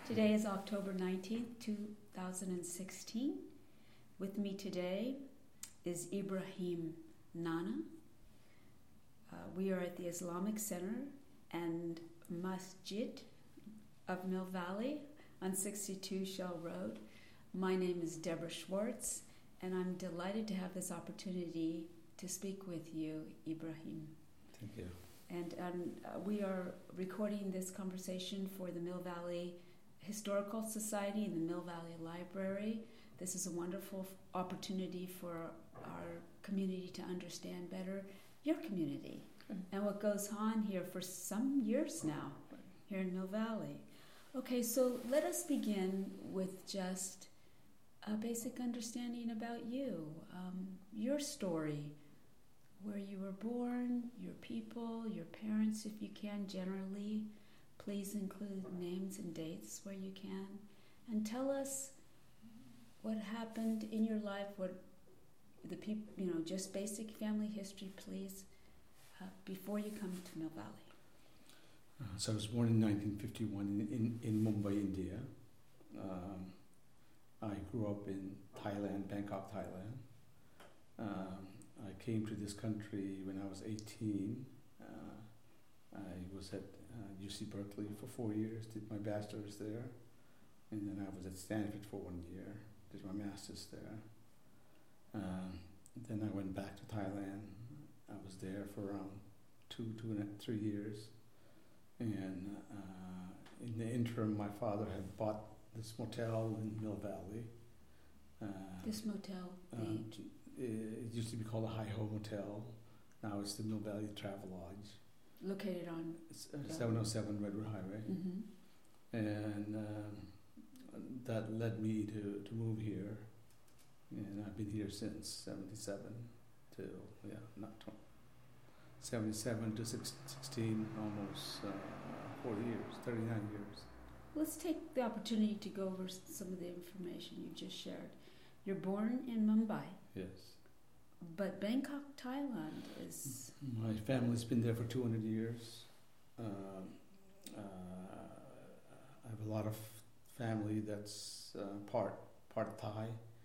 Today is October 19th, 2016. With me today is Ibrahim Nana. We are at the Islamic Center and Masjid of Mill Valley on 62 Shell Road. My name is Deborah Schwartz, and I'm delighted to have this opportunity to speak with you, Ibrahim. Thank you. And we are recording this conversation for the Mill Valley Historical Society and the Mill Valley Library. This is a wonderful opportunity for our community to understand better your community and what goes on here for some years now here in Mill Valley. Okay, so let us begin with just a basic understanding about you, your story, where you were born, your people, your parents, if you can, generally. Please include names and dates where you can. And tell us what happened in your life, what the people, just basic family history, please, before you come to Mill Valley. So I was born in 1951 in Mumbai, India. I grew up in Thailand, Bangkok, Thailand. I came to this country when I was 18. I was at UC Berkeley for 4 years, did my bachelor's there, and then I was at Stanford for 1 year, did my master's there. Then I went back to Thailand. I was there for around 3 years, and in the interim, my father had bought this motel in Mill Valley. This motel? It used to be called the Hi Ho Motel. Now it's the Mill Valley Travel Lodge. Located on 707 Redwood Highway. Mm-hmm. And that led me to move here. And I've been here since 77 till, 77 to 16, almost 40 years, 39 years. Let's take the opportunity to go over some of the information you just shared. You're born in Mumbai. Yes. But Bangkok, Thailand is... My family's been there for 200 years. I have a lot of family that's part Thai.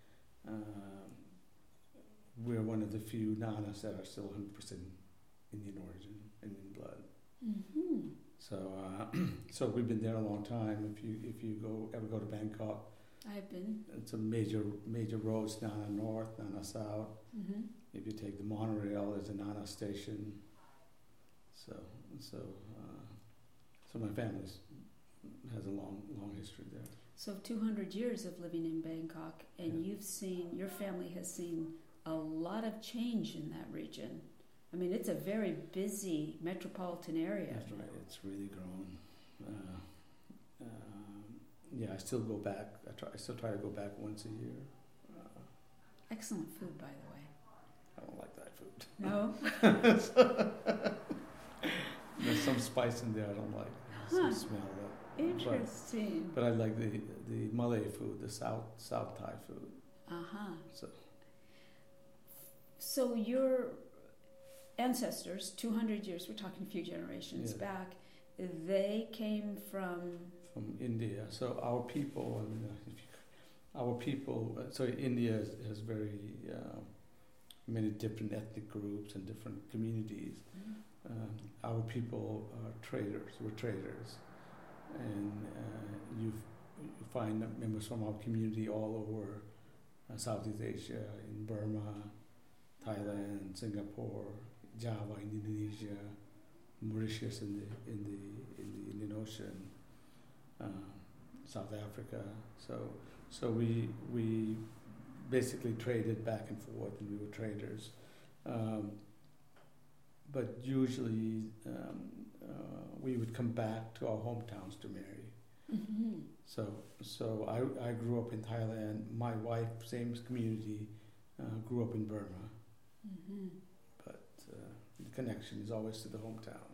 We're one of the few Nanas that are still 100% Indian origin, Indian blood. Mm-hmm. So we've been there a long time. If you ever go to Bangkok, I've been. it's a major roads, Nana North, Nana South. Mm-hmm. If you take the monorail, there's a Nana station. So my family has a long history there. So 200 years of living in Bangkok, and your family has seen a lot of change in that region. I mean, it's a very busy metropolitan area. That's right. It's really grown. I still go back. I still try to go back once a year. Excellent food, by the way. I don't like that food. No? There's some spice in there I don't like. Some smell that. Interesting. But I like the Malay food, the South Thai food. Uh-huh. So your ancestors, 200 years, we're talking a few generations back, they came from India. So our people, India has very many different ethnic groups and different communities. Mm-hmm. Our people are traders. We're traders, and you find members from our community all over Southeast Asia, in Burma, Thailand, Singapore, Java in Indonesia, Mauritius in the Indian Ocean, South Africa. So we basically traded back and forth, and we were traders. But usually we would come back to our hometowns to marry. Mm-hmm. So I grew up in Thailand. My wife, same community, grew up in Burma. Mm-hmm. But the connection is always to the hometown.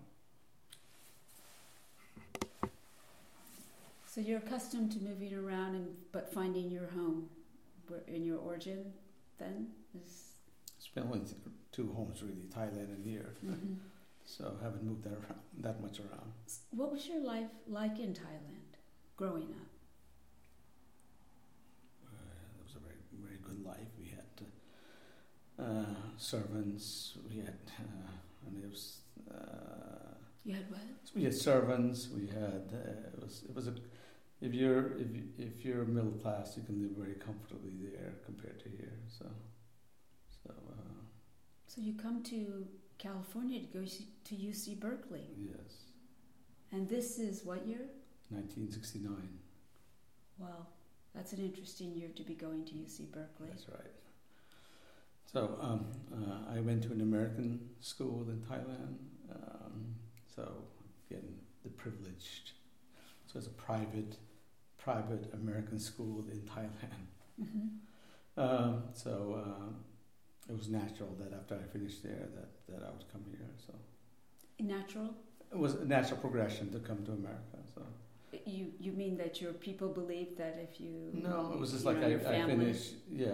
So you're accustomed to moving around, but finding your home in your origin then? It's been only two homes really, Thailand and here. Mm-hmm. So I haven't moved that much around. What was your life like in Thailand growing up? servants. We had, it was. You had what? We had servants. We had. It was a. If you're middle class, you can live very comfortably there compared to here. So. So you come to California to go to UC Berkeley. Yes. And this is what year? 1969. Wow, that's an interesting year to be going to UC Berkeley. That's right. So I went to an American school in Thailand. So again, the privileged. So it's a private American school in Thailand. Mm-hmm. It was natural that after I finished there that I would come here. So natural? It was a natural progression to come to America. So you mean that your people believed that if you no, it was just like I finished. Yeah,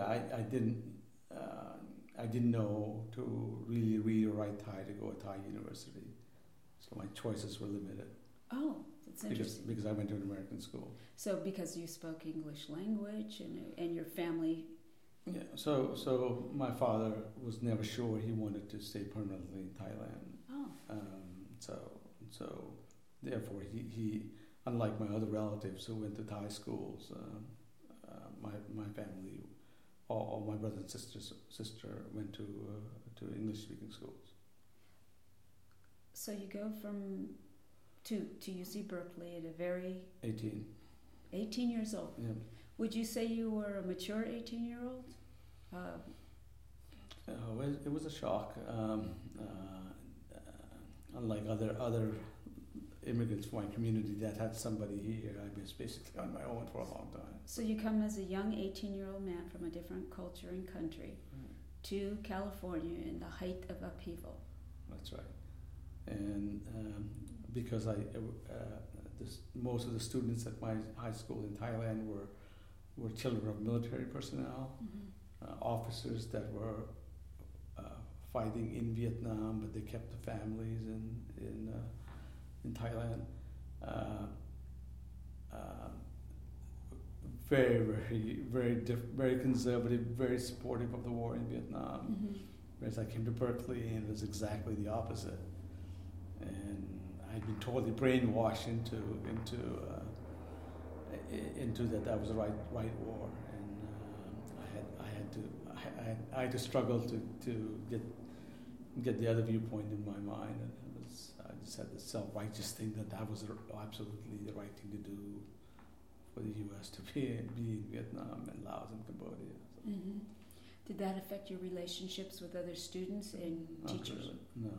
I didn't know to really read or write Thai to go to Thai university, so my choices were limited. Oh, that's interesting. Because I went to an American school. So because you spoke English language and your family. Yeah. So my father was never sure he wanted to stay permanently in Thailand. Oh. So therefore he unlike my other relatives who went to Thai schools, my family, all my brother and sister went to English speaking schools. So you go to UC Berkeley at a very 18 years old. Yeah. Would you say you were a mature 18-year-old? It was a shock. Unlike other immigrants from my community that had somebody here, I was basically on my own for a long time. So you come as a young 18-year-old man from a different culture and country to California in the height of upheaval. That's right. And because most of the students at my high school in Thailand were children of military personnel, officers that were fighting in Vietnam, but they kept the families in Thailand. Very conservative, very supportive of the war in Vietnam. Whereas I came to Berkeley and it was exactly the opposite. And I'd been totally brainwashed into that was the right war, and I had to struggle to get the other viewpoint in my mind, and I just had this self-righteous thing that was absolutely the right thing to do for the U.S. to be in Vietnam and Laos and Cambodia. So. Mm-hmm. Did that affect your relationships with other students and teachers? No,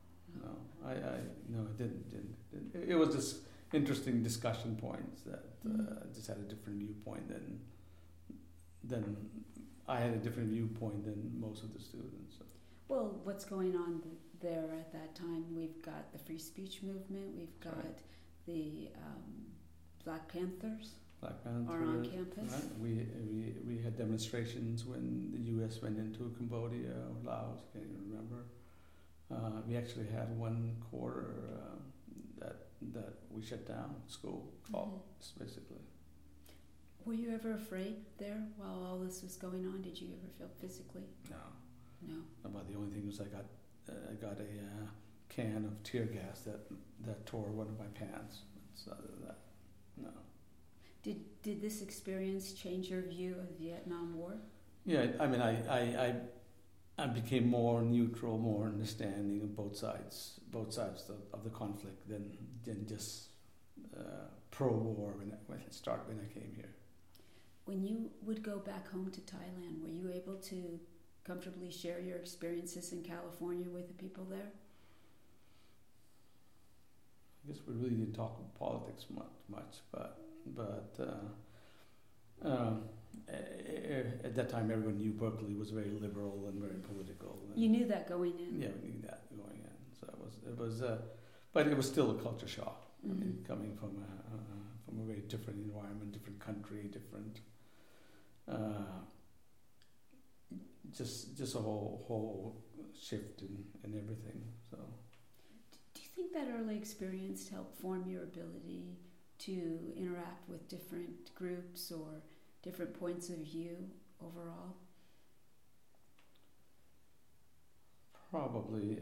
it didn't. It was just interesting discussion points that just had a different viewpoint than I had a different viewpoint than most of the students. So. Well, what's going on there at that time? We've got the free speech movement. We've got the Black Panthers. Are on campus. Right. We had demonstrations when the U.S. went into Cambodia or Laos. Can't even remember. We actually had one quarter that we shut down school, basically. Were you ever afraid there while all this was going on? Did you ever feel physically? No. About the only thing was I got a can of tear gas that tore one of my pants. Other than that, no. Did this experience change your view of the Vietnam War? Yeah, I mean, I became more neutral, more understanding of both sides of the conflict than just pro-war when I came here. When you would go back home to Thailand, were you able to comfortably share your experiences in California with the people there? I guess we really didn't talk politics much, but at that time everyone knew Berkeley was very liberal and very political. And you knew that going in? Yeah, we knew that going in. So but it was still a culture shock. I mean, coming from a very different environment, different country, different. Just a whole shift in everything. So, do you think that early experience helped form your ability to interact with different groups or different points of view overall? Probably.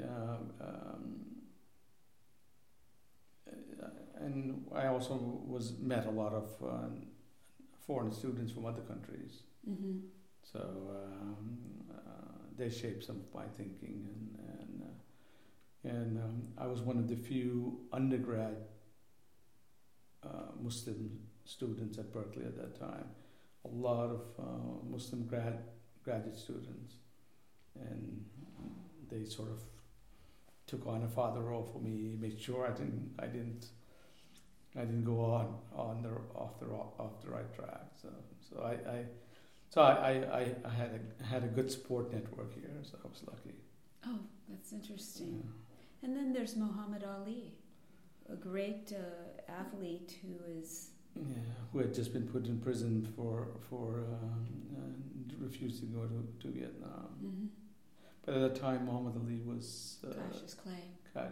And I also met a lot of foreign students from other countries. Mm-hmm. So they shaped some of my thinking, and I was one of the few undergrad Muslim students at Berkeley at that time. A lot of Muslim graduate students, and they sort of took on a father role for me, made sure I didn't go off the right track. So I had a good support network here, so I was lucky. Oh, that's interesting. Yeah. And then there's Muhammad Ali, a great athlete who had just been put in prison for refused to go to Vietnam. Mm-hmm. But at that time, Muhammad Ali was Cassius Clay.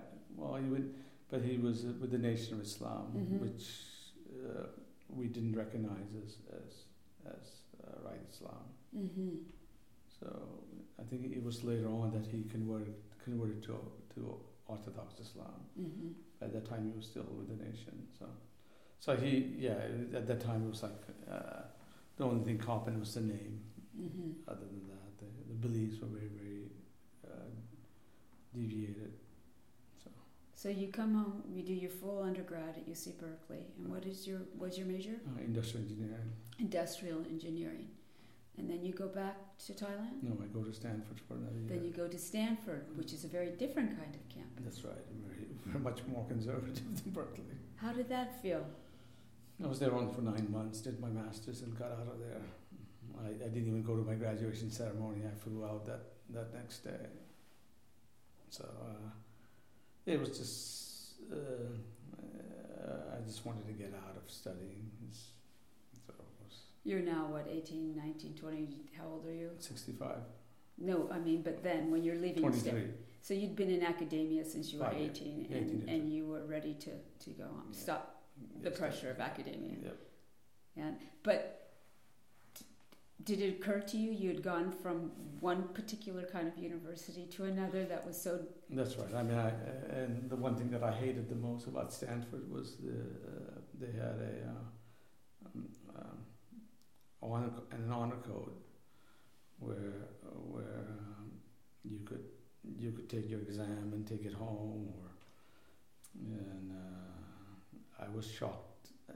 He was with the Nation of Islam, mm-hmm. which we didn't recognize as right Islam. Mm-hmm. So I think it was later on that he converted to Orthodox Islam. Mm-hmm. At that time, he was still with the Nation. So he at that time it was like the only thing common was the name. Mm-hmm. Other than that, the beliefs were very, very deviated. So you come home, you do your full undergrad at UC Berkeley, and what's your major? Industrial engineering. Industrial engineering, and then you go back to Thailand. No, I go to Stanford for another year. Then you go to Stanford, which is a very different kind of campus. That's right, very much more conservative than Berkeley. How did that feel? I was there only for 9 months, did my master's, and got out of there. I didn't even go to my graduation ceremony. I flew out that next day. So it was just I just wanted to get out of studying. You're now what, 18, 19, 20? How old are you? 65. No, I mean, but then when you're leaving, 23. So you'd been in academia since you were 18, 18 and you were ready to go on, stop the pressure of academia. Yep. But did it occur to you had gone from one particular kind of university to another that was so... That's right. I mean, and the one thing that I hated the most about Stanford was they had an honor code where you could take your exam and take it home, and I was shocked.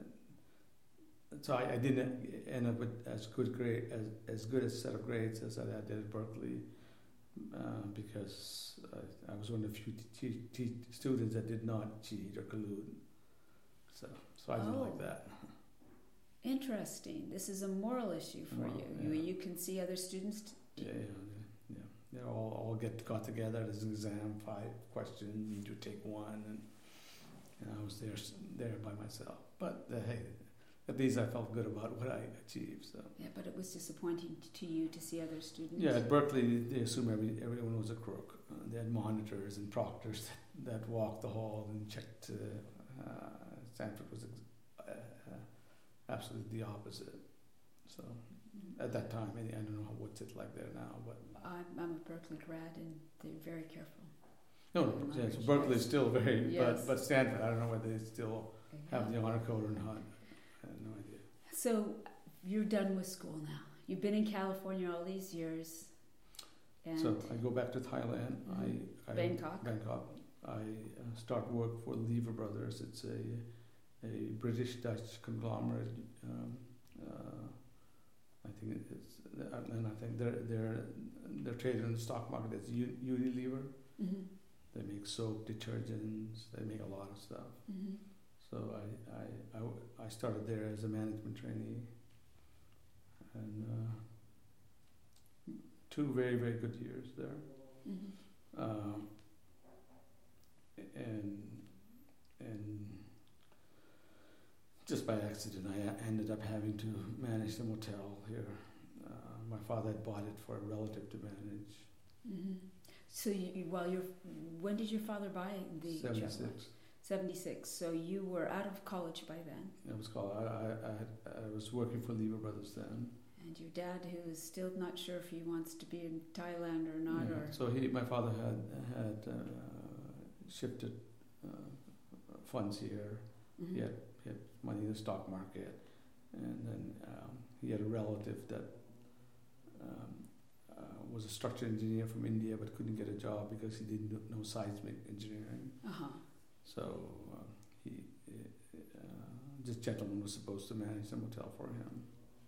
So I didn't end up with as good a set of grades as I did at Berkeley, because I was one of the few students that did not cheat or collude. So I didn't like that. Interesting. This is a moral issue for you. You can see other students. Yeah. They all got together. There's an exam, 5 questions. You need to take one, and I was there by myself. But hey. At least I felt good about what I achieved. So. Yeah, but it was disappointing to you to see other students. Yeah, at Berkeley they assumed everyone was a crook. They had monitors and proctors that walked the hall and checked. Stanford was absolutely the opposite. So at that time, I don't know what's it like there now, but I'm a Berkeley grad, and they're very careful. No, yes, Berkeley is still very, yes. but Stanford, I don't know whether they still have the honor code or not. I have no idea. So you're done with school now. You've been in California all these years. And so I go back to Thailand. Mm-hmm. Bangkok. I start work for Lever Brothers. It's a British-Dutch conglomerate. I think it's, and I think they're traded in the stock market as Unilever. Mm-hmm. They make soap, detergents. They make a lot of stuff. Mm-hmm. So I started there as a management trainee, and 2 very, very good years there. Mm-hmm. And just by accident, I ended up having to manage the motel here. My father had bought it for a relative to manage. Mm-hmm. So when did your father buy the 76. 76. So you were out of college by then. I was working for Lever Brothers then. And your dad, who is still not sure if he wants to be in Thailand or not, or So my father had shifted funds here. Mhm. He had money in the stock market, and then he had a relative that was a structural engineer from India but couldn't get a job because he didn't know seismic engineering. So this gentleman was supposed to manage the motel for him.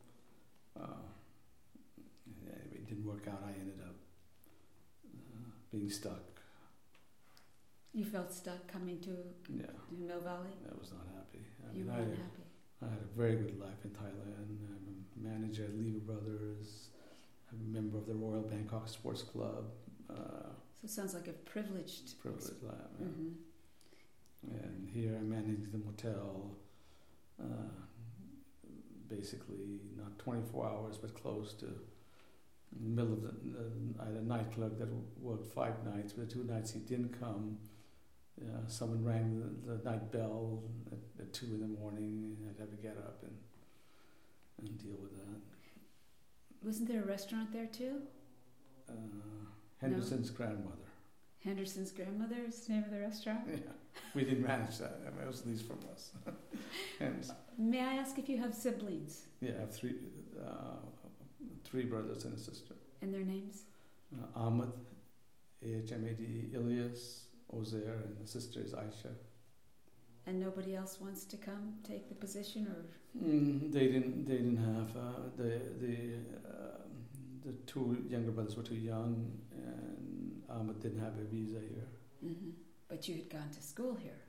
Anyway, it didn't work out. I ended up being stuck. You felt stuck coming to Mill Valley? I was not happy. You weren't happy? I had a very good life in Thailand. I'm a manager at Lever Brothers. I'm a member of the Royal Bangkok Sports Club. So it sounds like a privileged life. Yeah. Mm-hmm. And here I manage the motel. Basically, not 24 hours, but close to. In the middle of I had a night clerk that worked 5 nights, but the 2 nights he didn't come. Someone rang the night bell at 2 in the morning, and I'd have to get up and deal with that. Wasn't there a restaurant there too? Henderson's grandmother. Henderson's grandmother is the name of the restaurant? Yeah, we didn't manage that. I mean, it was leased from us. May I ask if you have siblings? Yeah, I have 3 brothers and a sister. And their names? Ahmed, Ahmad, Ilyas, Ozair, and the sister is Aisha. And nobody else wants to come take the position, or? They didn't have the 2 younger brothers were too young, and Ahmed didn't have a visa here. Mm-hmm. But you had gone to school here.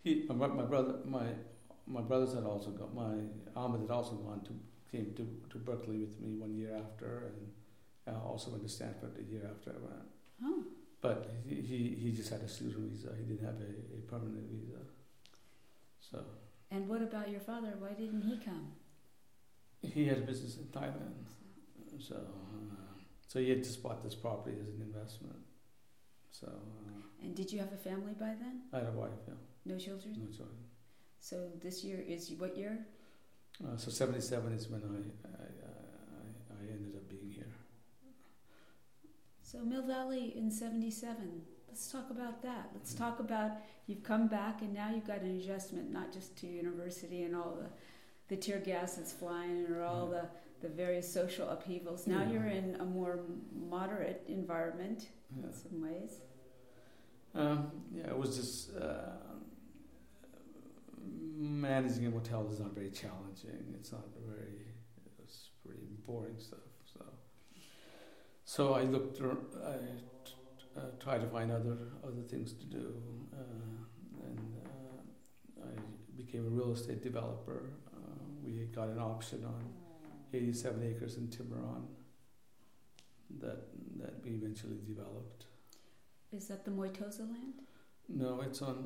My brothers had also gone. Ahmed had also came to Berkeley with me 1 year after, and also went to Stanford the year after I went. Oh. But he just had a student visa. He didn't have a permanent visa. So. And what about your father? Why didn't he come? He had a business in Thailand, so he had just bought this property as an investment. So. And did you have a family by then? I had a wife. Yeah. No children. No children. So this year is what year? So 77 is when I ended up being here. So Mill Valley in 77. Let's talk about that. Let's talk about you've come back and now you've got an adjustment, not just to university and all the tear gas that's flying or all the various social upheavals. Now you're in a more moderate environment in some ways. It was just managing a motel is not very challenging. It's pretty boring stuff. So I looked. Try to find other things to do, and I became a real estate developer. We got an option on 87 acres in Tiburon that we eventually developed. Is that the Moitosa land? No, it's on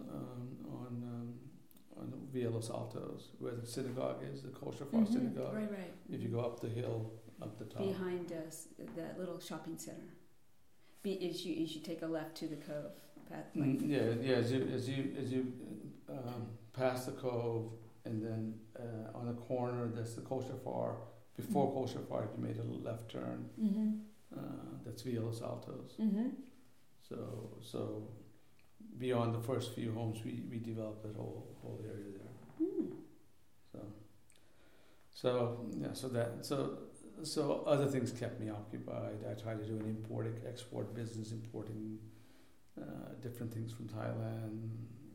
Via Los Altos, where the synagogue is, the Kosher Far synagogue. Right. If you go up the hill, up the top. Behind us, that little shopping center. As you take a left to the cove. As you pass the cove, and then on the corner there's the Kosher Far. Before Kosher Far, if you made a left turn, that's Via Los Altos. Mm-hmm. So beyond the first few homes, we developed that whole area there. So other things kept me occupied. I tried to do an import-export business, importing different things from Thailand.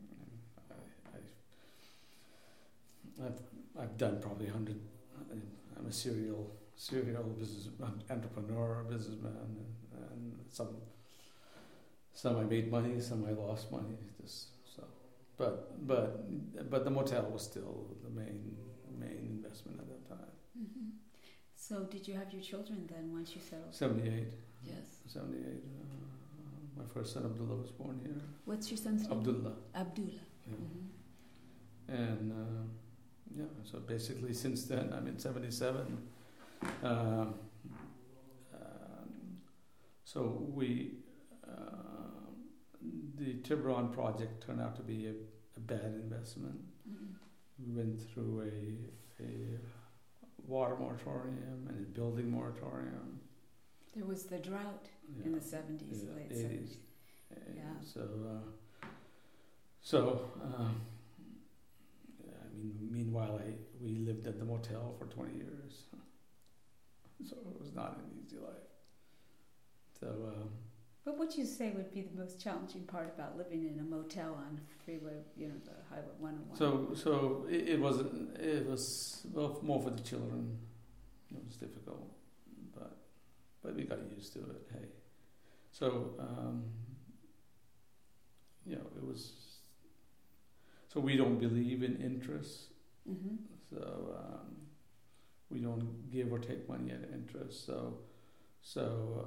I've done probably 100. I'm a serial business entrepreneur, businessman, and some I made money, some I lost money. But the motel was still the main investment at that time. Mm-hmm. So did you have your children then once you settled? 78. Yes. 78. My first son Abdullah was born here. What's your son's name? Abdullah. Yeah. Mm-hmm. And so basically since then, I'm in 77. So the Tiburon project turned out to be a bad investment. Mm-hmm. We went through a water moratorium and a building moratorium. There was the drought in the 70s, late 70s. Yeah. Meanwhile, we lived at the motel for 20 years. So it was not an easy life. But what you say would be the most challenging part about living in a motel on freeway, the Highway 101? So it was more for the children. It was difficult, but we got used to it. Hey, so it was. So we don't believe in interest. Mm-hmm. So we don't give or take money at interest. So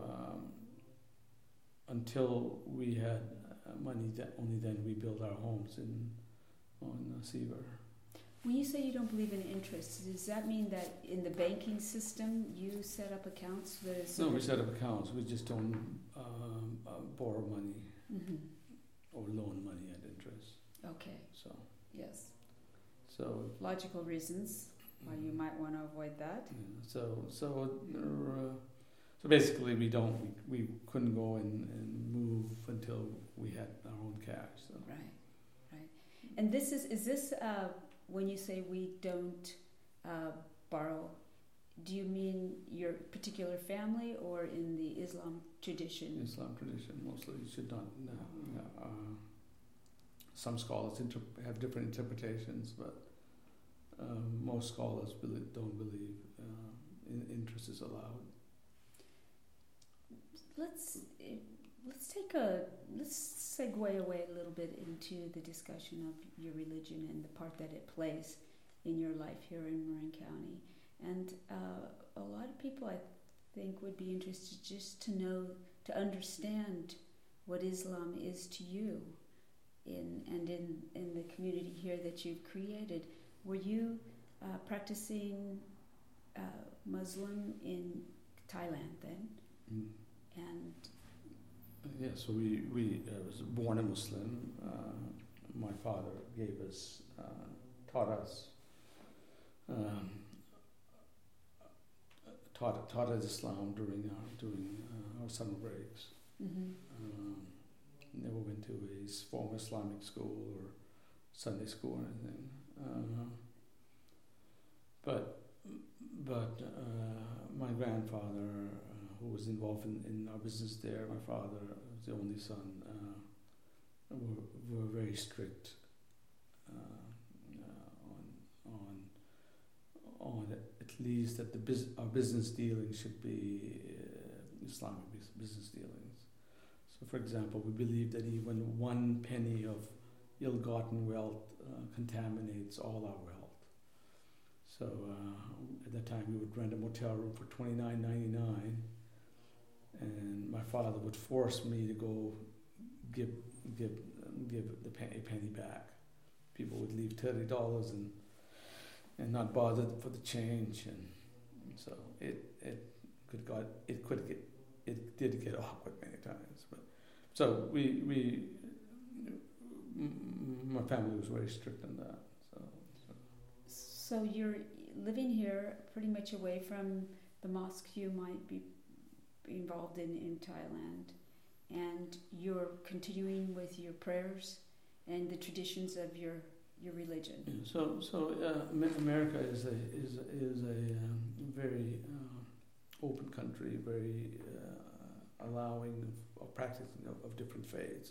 until we had money, only then we built our homes on Seaver. When you say you don't believe in interest, does that mean that in the banking system you set up accounts? No, we set up accounts. We just don't borrow money mm-hmm. or loan money at interest. Okay. So yes. So logical reasons why you might want to avoid that. Yeah, so basically we couldn't go and move until we had our own cash. So. Right. And is this when you say we don't borrow, do you mean your particular family or in the Islam tradition? Islam tradition mostly. You should not. Some scholars have different interpretations, but most scholars don't believe interest is allowed. Let's segue away a little bit into the discussion of your religion and the part that it plays in your life here in Marin County. And a lot of people, I think, would be interested just to understand what Islam is to you in the community here that you've created. Were you practicing Muslim in Thailand then? Mm. And so we was born a Muslim. My father taught us Islam during our summer breaks. mm-hmm. Never went to a formal Islamic school or Sunday school or anything. But my grandfather, who was involved in our business there, my father was the only son, were very strict on at least that our business dealings should be Islamic business dealings. So, for example, we believe that even 1 penny of ill-gotten wealth contaminates all our wealth. So at that time, we would rent a motel room for $29.99, and my father would force me to go give a penny back. People would leave $30 and not bother for the change, and so it did get awkward many times. But so my family was very strict on that. So you're living here pretty much away from the mosque you might be involved in Thailand, and you're continuing with your prayers and the traditions of your religion. Yeah, so America is a very open country, very allowing of practicing of different faiths.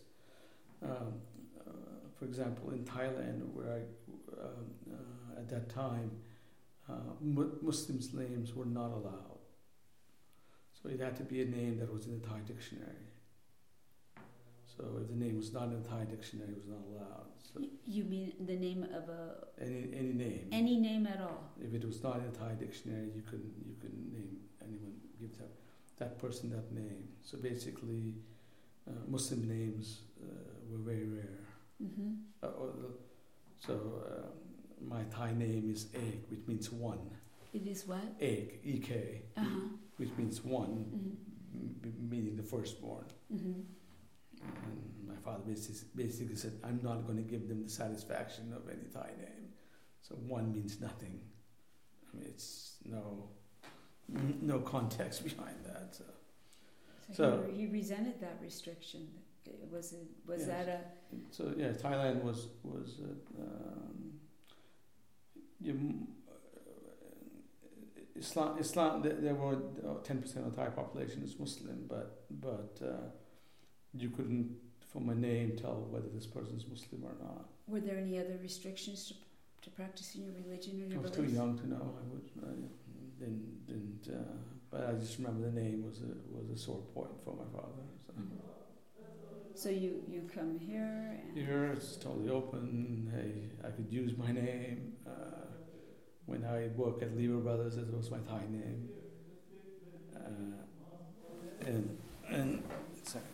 For example, in Thailand, where I at that time, Muslims' names were not allowed. So it had to be a name that was in the Thai dictionary. So if the name was not in the Thai dictionary, it was not allowed. So you mean the name of any name? Any name at all? If it was not in the Thai dictionary, you could name anyone, give that person that name. So basically, Muslim names were very rare. Mm-hmm. My Thai name is Ek, which means one. It is what? Ek, E-K, which means one, mm-hmm. meaning the firstborn. Mm-hmm. And my father basically said, I'm not going to give them the satisfaction of any Thai name. So one means nothing. I mean, it's no context behind that. So he resented that restriction. Was Yes. that a? So yeah, Thailand was Islam. There were 10% of the Thai population is Muslim, but you couldn't, from a name, tell whether this person is Muslim or not. Were there any other restrictions to practicing your religion or your I was beliefs? too young to know. Didn't. But I just remember the name was a sore point for my father. So. So you come here and Here it's totally open. Hey, I could use my name. When I work at Lever Brothers, it was my Thai name. And second.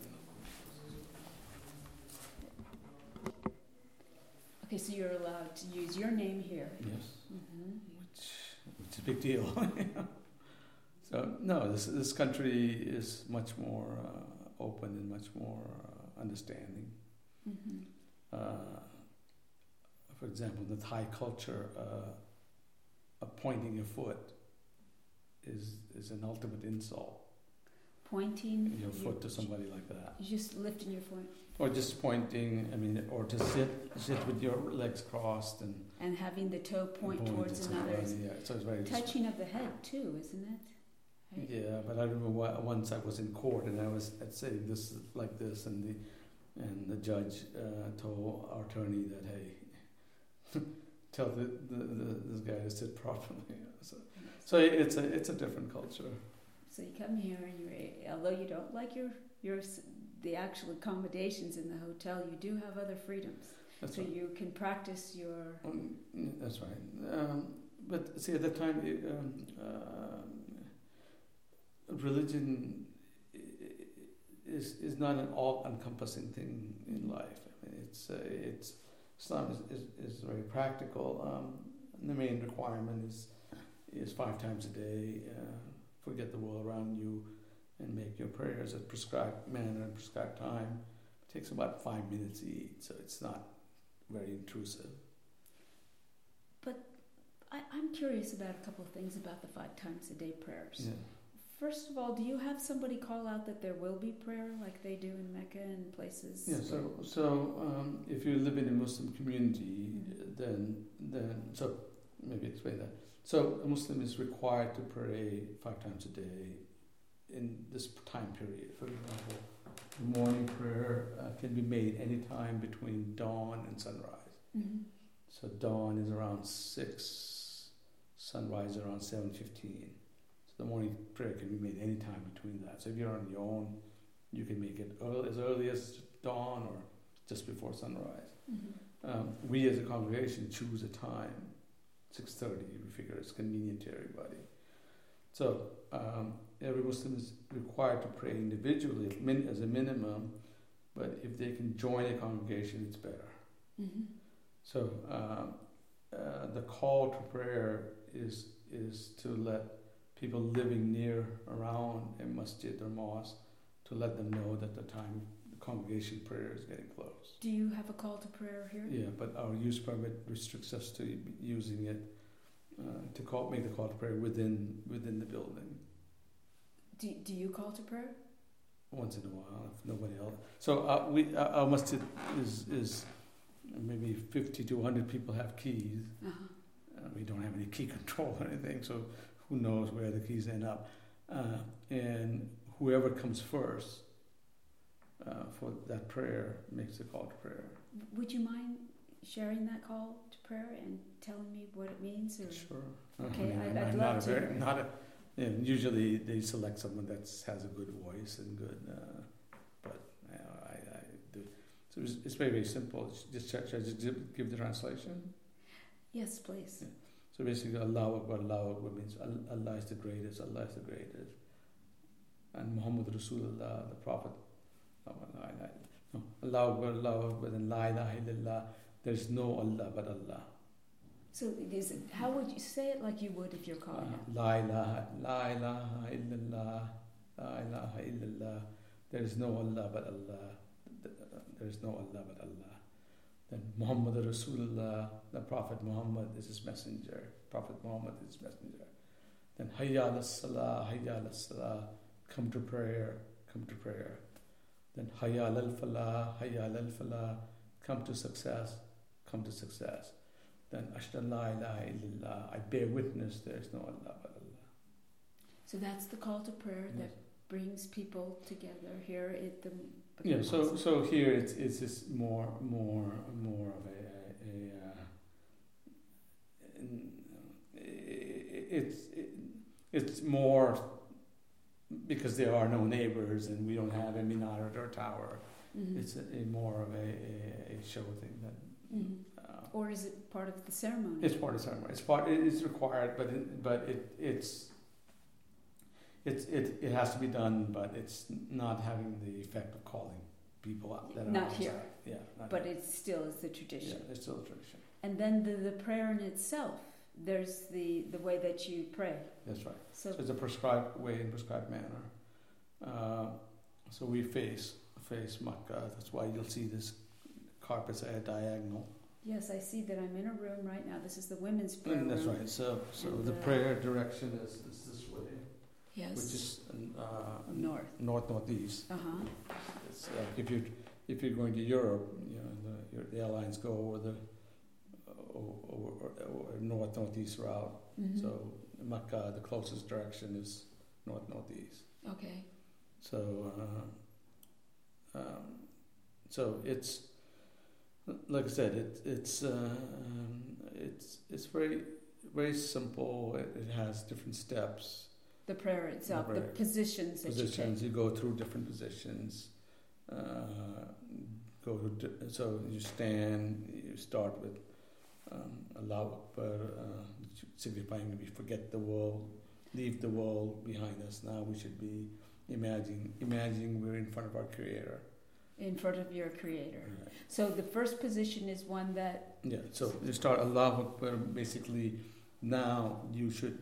okay, so you're allowed to use your name here. Yes. Mm-hmm. Which is a big deal. So no, this country is much more open and much more understanding. Mm-hmm. For example, in the Thai culture, pointing your foot is an ultimate insult. Pointing Your foot to somebody like that, You just lifting your foot or just pointing. I mean, or to sit with your legs crossed and having the toe point at towards somebody. another. Yeah, so it's very Touching of the head too, isn't it? Right? Yeah, but I remember once I was in court and I was saying this like this, and the judge told our attorney that, hey, tell this guy to sit properly. So it's a different culture. So you come here and although you don't like the actual accommodations in the hotel, you do have other freedoms. That's so right. you can practice your. That's right. But see, at that time, religion is not an all-encompassing thing in life. I mean, it's Islam is very practical. The main requirement is 5 times a day. Forget the world around you, and make your prayers at prescribed manner and prescribed time. It takes about 5 minutes each, so it's not very intrusive. But I'm curious about a couple of things about the 5 times a day prayers. Yeah. First of all, do you have somebody call out that there will be prayer like they do in Mecca and places? Yeah. So if you live in a Muslim community, then so maybe explain that. So a Muslim is required to pray 5 times a day in this time period. For example, the morning prayer can be made any time between dawn and sunrise. Mm-hmm. So dawn is around 6, sunrise around 7:15. So the morning prayer can be made any time between that. So if you're on your own, you can make it as early as dawn or just before sunrise. Mm-hmm. We as a congregation choose a time, 6:30. We figure it's convenient to everybody. So every Muslim is required to pray individually as a minimum, but if they can join a congregation, it's better. Mm-hmm. So the call to prayer is to let people living near around a masjid or mosque, to let them know that the time the congregation prayer is getting close. Do you have a call to prayer here? Yeah, but our use permit restricts us to using it to make the call to prayer within the building. Do you call to prayer? Once in a while, if nobody else. So our masjid is maybe 50 to 100 people have keys. Uh-huh. We don't have any key control or anything, so who knows where the keys end up. And whoever comes first for that prayer makes the call to prayer. Would you mind sharing that call to prayer and telling me what it means? Or? Sure. Okay, I mean, I'd I'm love to. Usually they select someone that has a good voice and good, but I do. So it's very, very simple. Should I just give the translation? Yes, please. Yeah. So basically, Allahu Akbar means Allah is the greatest, Allah is the greatest. And Muhammad Rasulullah, the Prophet, Allahu Akbar, and La ilaha illallah, there's no Allah but Allah. So how would you say it like you would if you're calling it? La ilaha illallah, La ilaha illallah, there is no Allah but Allah. There is no Allah but Allah. Then Muhammad Rasulullah, the Prophet Muhammad is his messenger. Prophet Muhammad is his messenger. hayya ala salah, hayya ala salah, come to prayer, come to prayer. Then hayya ala falah, hayya ala falah, come to success, come to success. Then ashhadu la ilaha illallah, I bear witness there is no Allah but Allah. So that's the call to prayer that brings people together here at the. Yeah. So here it's just more of it's more because there are no neighbors and we don't have a minaret or tower. Mm-hmm. It's more of a show thing than. Mm-hmm. Or is it part of the ceremony? It's part of the ceremony. It is required, but it has to be done. But it's not having the effect of calling people out. That Not are here. Yeah. But it still is the tradition. Yeah, it's still a tradition. And then the prayer in itself, there's the way that you pray. That's right. So it's a prescribed way and prescribed manner. So we face Makkah. That's why you'll see this carpets at a diagonal. yes, I see that I'm in a room right now. This is the women's prayer And that's room. right. So And the prayer direction is this way, Yes. which is North. northeast. It's if you're going to Europe, the airlines go over the northeast route. Mm-hmm. So Makkah, the closest direction is northeast. Okay. So it's like I said, it's very very simple. It has different steps. The prayer itself, the positions that You go through different positions. So you stand. You start with Allahu Akbar, signifying we forget the world, leave the world behind us. Now we should be imagining we're in front of our Creator. In front of your Creator. Right. So the first position is one that. Yeah. So you start Allahu Akbar. Basically, now you should.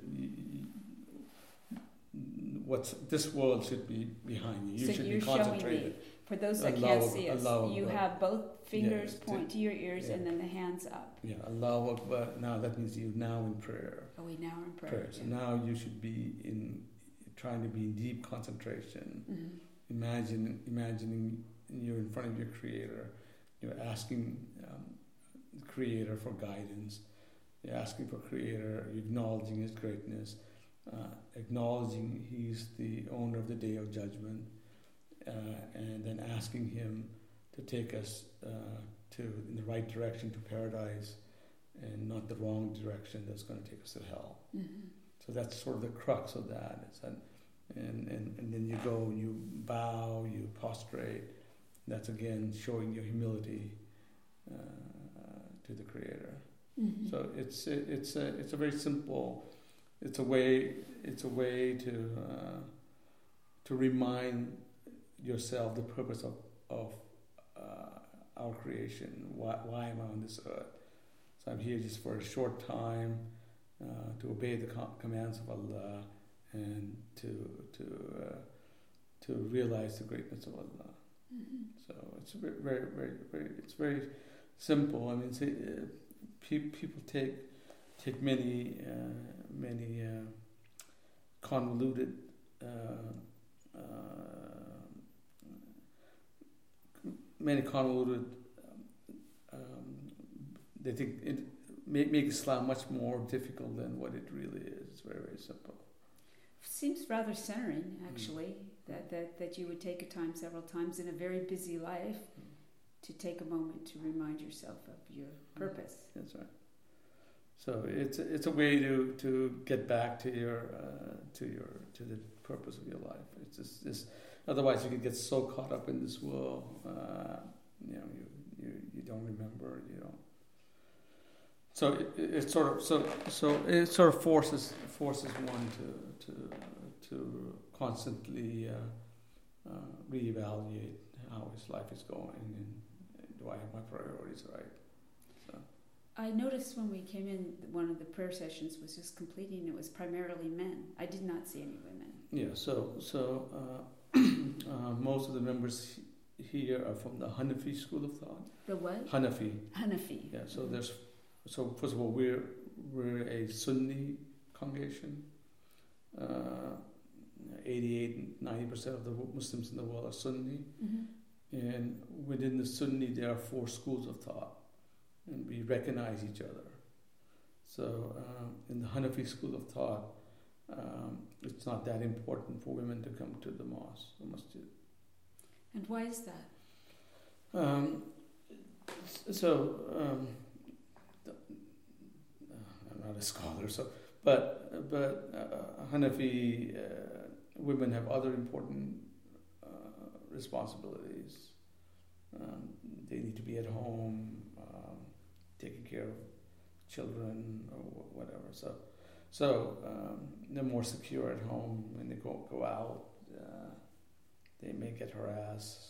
This world should be behind you. You should be concentrated. For those that can't see us, you have both fingers point to your ears and then the hands up. Yeah, Allahu Akbar. Now that means you're now in prayer. Oh, we now are in prayer. So now you should be trying to be in deep concentration. Mm-hmm. Imagining you're in front of your Creator. You're asking the Creator for guidance. You're asking for Creator. You're acknowledging His greatness. Acknowledging He's the owner of the Day of Judgment, and then asking Him to take us in the right direction to paradise, and not the wrong direction that's going to take us to hell. Mm-hmm. So that's sort of the crux of that. And then you go and you bow, you prostrate. That's again showing your humility to the Creator. Mm-hmm. So it's a very simple. It's a way to remind yourself the purpose of our creation. Why am I on this earth? So I'm here just for a short time to obey the commands of Allah and to realize the greatness of Allah. Mm-hmm. So it's very, very, very. It's very simple. I mean, people take many convoluted they think it make Islam much more difficult than what it really is. It's very, very simple. Seems rather centering, actually, that you would take a time several times in a very busy life to take a moment to remind yourself of your purpose. That's right. So it's a way to get back to the purpose of your life. It's just otherwise you could get so caught up in this world, you don't remember, you don't. So it sort of forces one to constantly reevaluate how his life is going and do I have my priorities right. I noticed when we came in, one of the prayer sessions was just completing. It was primarily men. I did not see any women. Yeah, so most of the members here are from the Hanafi school of thought. The what? Hanafi. Yeah. So first of all, we're a Sunni congregation, 88, 90% of the Muslims in the world are Sunni. Mm-hmm. And within the Sunni, there are 4 schools of thought, and we recognize each other. So in the Hanafi school of thought, it's not that important for women to come to the mosque, the masjid. And why is that? I'm not a scholar, but Hanafi women have other important responsibilities. They need to be at home, taking care of children or whatever. So they're more secure at home. When they go out, they may get harassed.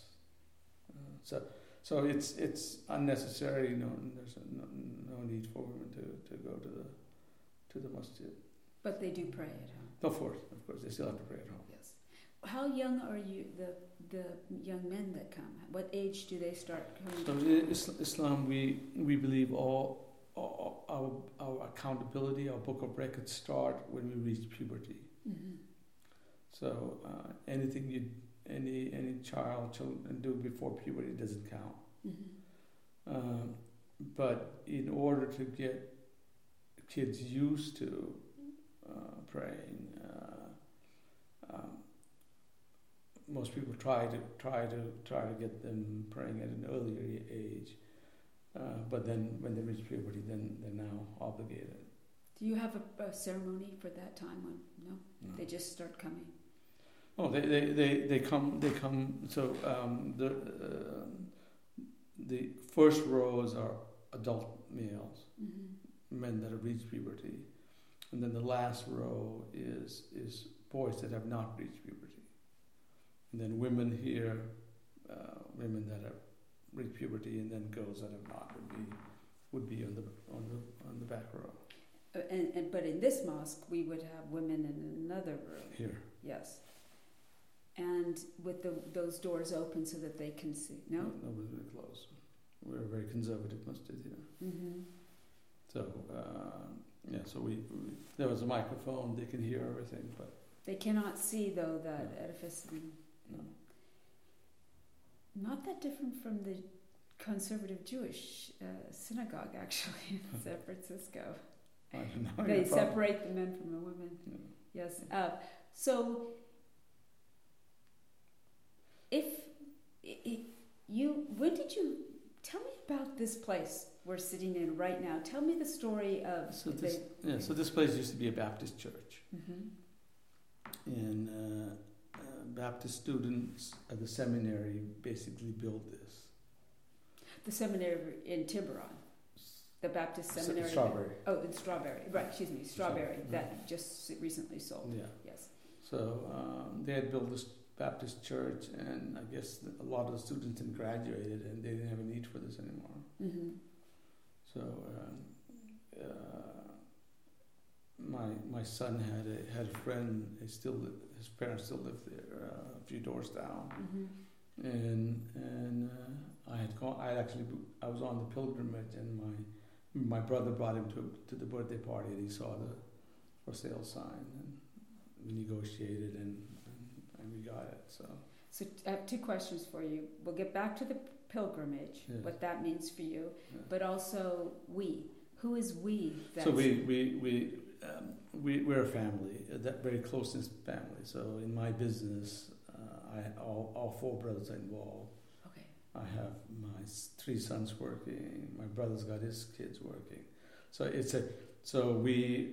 So it's unnecessary. There's no need for women to go to the masjid. But they do pray at home. Of course, they still have to pray at home. Yes. How young are you? The young men that come. What age do they start coming? So in Islam, we believe all our accountability, our book of records start when we reach puberty. Mm-hmm. So anything any children do before puberty doesn't count. Mm-hmm. But in order to get kids used to praying, most people try to get them praying at an earlier age. But then when they reach puberty, then they're now obligated. Do you have a ceremony for that time? No? They just start coming. Oh, they come. So the first rows are adult males, Mm-hmm. men that have reached puberty, and then the last row is boys that have not reached puberty, and then women here, women that have reached puberty, and then girls that have not would be on the back row. But in this mosque, we would have women in another room. Here. Yes. And with those doors open so that they can see. No? Nobody's very close. We're a very conservative masjid here. Mm-hmm. So so we there was a microphone. They can hear everything, but they cannot see though that edifice. No. Not that different from the conservative Jewish synagogue, actually, in San Francisco. I don't know. They separate the men from the women. Yeah. Yes. So, when did you tell me about this place we're sitting in right now? Tell me the story of. So this place used to be a Baptist church, mm-hmm. and Baptist students at the seminary basically built this. The seminary in Tiburon. The Baptist seminary. Strawberry. In Strawberry. Right, excuse me, Strawberry. That just recently sold. Yeah. Yes. So they had built this Baptist church, and I guess a lot of the students had graduated, and they didn't have a need for this anymore. Mm-hmm. So my son had a friend. His parents still lived there, a few doors down. Mm-hmm. And I was on the pilgrimage, and my brother brought him to the birthday party, and he saw the for sale sign, and we negotiated, and we got it. So I have 2 questions for you. We'll get back to the pilgrimage, yes. what that means for you, Yeah. but also we. Who is we? So we're a family, that very close family. So in my business, all 4 brothers are involved. Okay. I have my 3 sons working. My brother's got his kids working. So we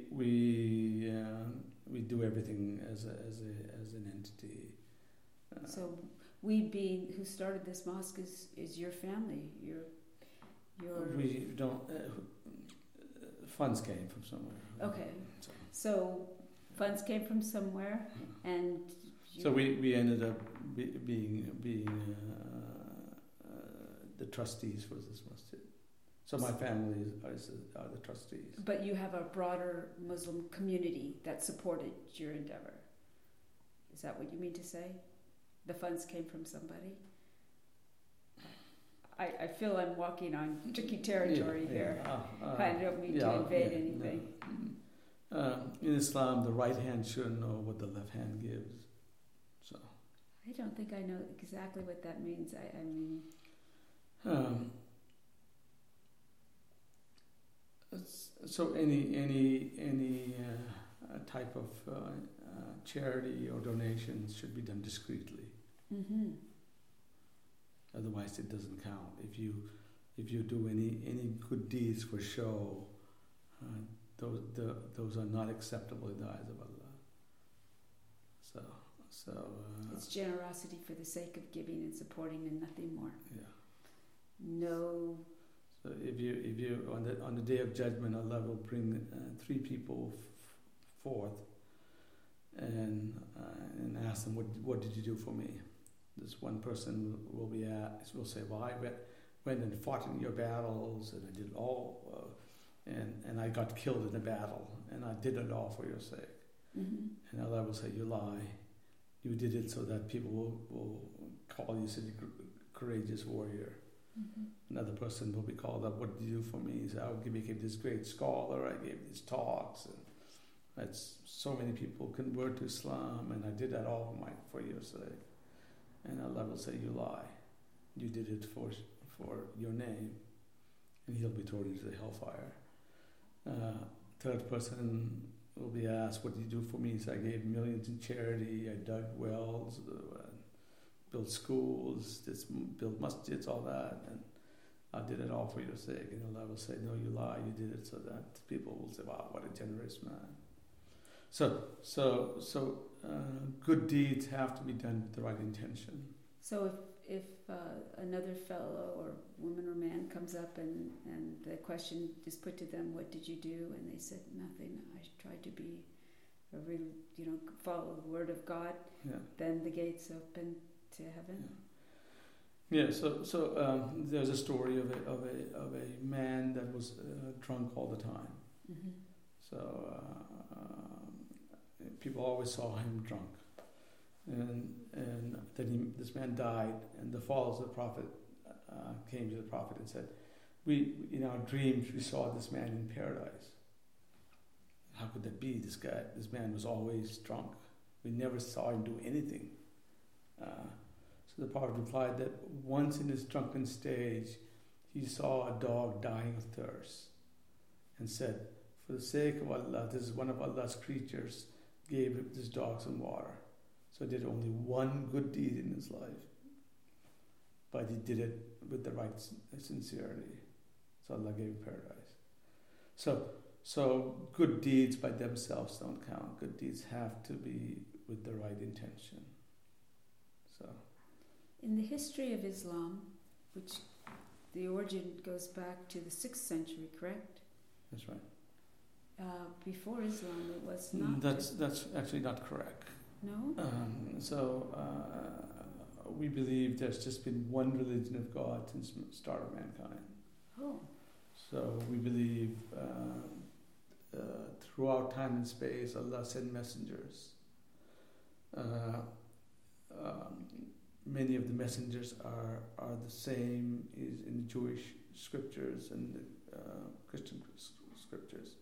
do everything as an entity. So we being who started this mosque is your family. Your. We don't. Funds came from somewhere. Okay. So funds came from somewhere, and. So we ended up being the trustees for this masjid. So my family are the trustees. But you have a broader Muslim community that supported your endeavor. Is that what you mean to say? The funds came from somebody? I feel I'm walking on tricky territory here. I don't mean to invade anything. in Islam, the right hand shouldn't know what the left hand gives. So I don't think I know exactly what that means. I mean, so any type of charity or donation should be done discreetly. mm-hmm. Otherwise, it doesn't count. If you do any good deeds for show, those are not acceptable in the eyes of Allah. So It's generosity for the sake of giving and supporting and nothing more. Yeah. No. So if you on the day of judgment, Allah will bring three people forth and ask them, what did you do for me? This one person will say, well, I went and fought in your battles, and I did all, and I got killed in the battle, and I did it all for your sake. Mm-hmm. And Allah will say, you lie. You did it so that people will call you a courageous warrior. Mm-hmm. Another person will be called up, what did you do for me? He said, I became this great scholar, I gave these talks, and that's so many people convert to Islam, and I did that all for your sake. And Allah will say, you lie. You did it for your name. And he'll be thrown into the hellfire. Third person will be asked, what did you do for me? So I gave millions in charity, I dug wells, built schools, built masjids, all that. And I did it all for your sake. And Allah will say, no, you lie. You did it so that people will say, wow, what a generous man. So good deeds have to be done with the right intention. So if another fellow or woman or man comes up and the question is put to them, what did you do? And they said, nothing. I tried to be follow the word of God. Yeah. Then the gates open to heaven. Yeah. So there's a story of a man that was drunk all the time. Mm-hmm. So people always saw him drunk, and then this man died, and the followers of the prophet came to the prophet and said, "We in our dreams we saw this man in paradise. How could that be? This man was always drunk. We never saw him do anything." So the prophet replied that once in his drunken stage, he saw a dog dying of thirst, and said, "For the sake of Allah, this is one of Allah's creatures, gave this dog some water." So he did only one good deed in his life, but he did it with the right sincerity. So Allah gave him paradise. So good deeds by themselves don't count. Good deeds have to be with the right intention. So, in the history of Islam, which the origin goes back to the 6th century, correct? that's right. Before Islam, it was not. That's actually not correct. No? We believe there's just been one religion of God since the start of mankind. Oh. So we believe throughout time and space, Allah sent messengers. Many of the messengers are the same in the Jewish scriptures and the Christian scriptures.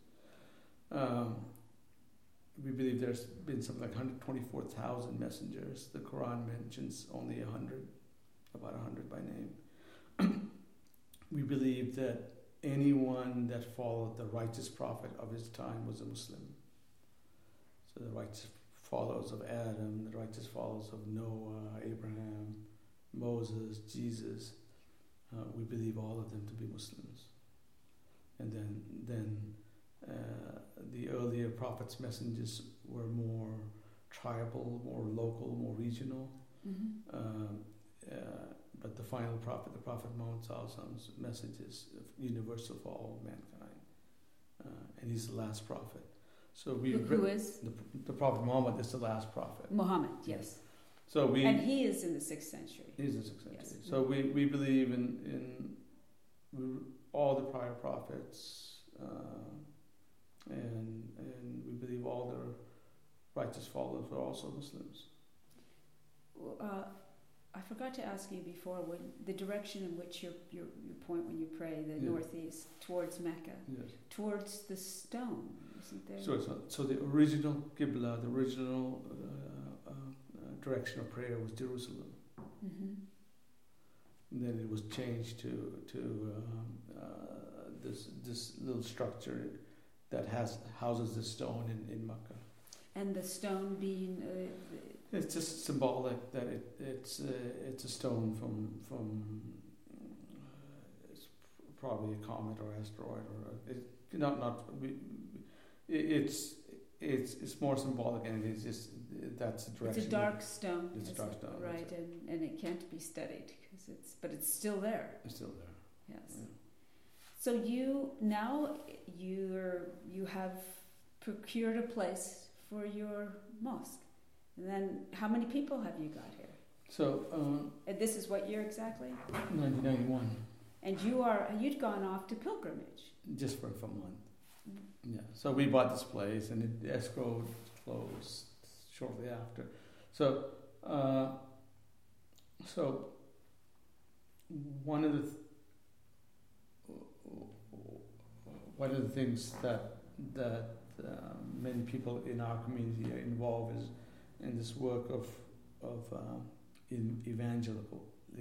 We believe there's been something like 124,000 messengers. The Quran mentions only 100, about 100 by name. We believe that anyone that followed the righteous prophet of his time was a Muslim. So the righteous followers of Adam, the righteous followers of Noah, Abraham, Moses, Jesus, we believe all of them to be Muslims. And then the earlier prophets' messages were more tribal, more local, more regional. Mm-hmm. But the final prophet, the Prophet Muhammad Sallallahu message is universal for all mankind. And he's the last prophet. So who is? The Prophet Muhammad is the last prophet. Muhammad, yes. So and he is in the 6th century. He's in the 6th century. Yes. So we believe in all the prior prophets, and we believe all their righteous followers were also Muslims. I forgot to ask you before, when the direction in which you point when you pray, the northeast, towards Mecca, towards the stone, isn't there? So the original Qibla, the original direction of prayer was Jerusalem. Mm-hmm. And then it was changed to this little structure that houses the stone in Mecca. And the stone being it's just symbolic that it's a stone from it's probably a comet or asteroid it's more symbolic, and it's just that's the direction. It's a dark stone. It's a dark stone, right? And it can't be studied but it's still there. It's still there. Yes. Yeah. So you have procured a place for your mosque. And then how many people have you got here? So and this is what year exactly? 1991. And you'd gone off to pilgrimage. Just for a month. Yeah. So we bought this place, and the escrow closed shortly after. So one of the things that many people in our community are involved is in this work of evangelism,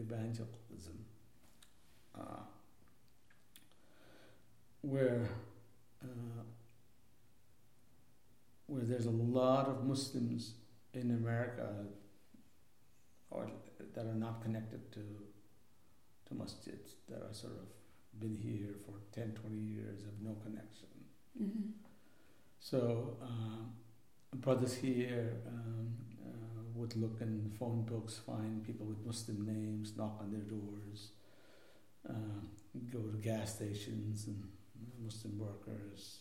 where there's a lot of Muslims in America or that are not connected to masjids, that are sort of been here for 10, 20 years, have no connection. Mm-hmm. So brothers here would look in phone books, find people with Muslim names, knock on their doors, go to gas stations and Muslim workers,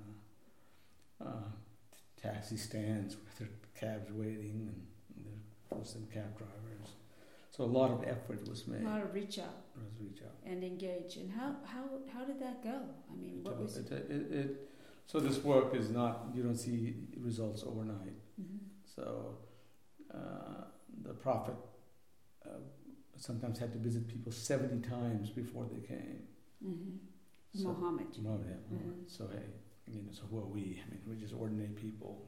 taxi stands where there are cabs waiting and there are Muslim cab drivers. So a lot of effort was made. A lot of reach out. And engage. And how did that go? I mean, what was it? So this work is not, you don't see results overnight. Mm-hmm. So the Prophet sometimes had to visit people 70 times before they came. Mm-hmm. So, Muhammad. Mm-hmm. So hey, so who are we? I mean, we're just ordinary people.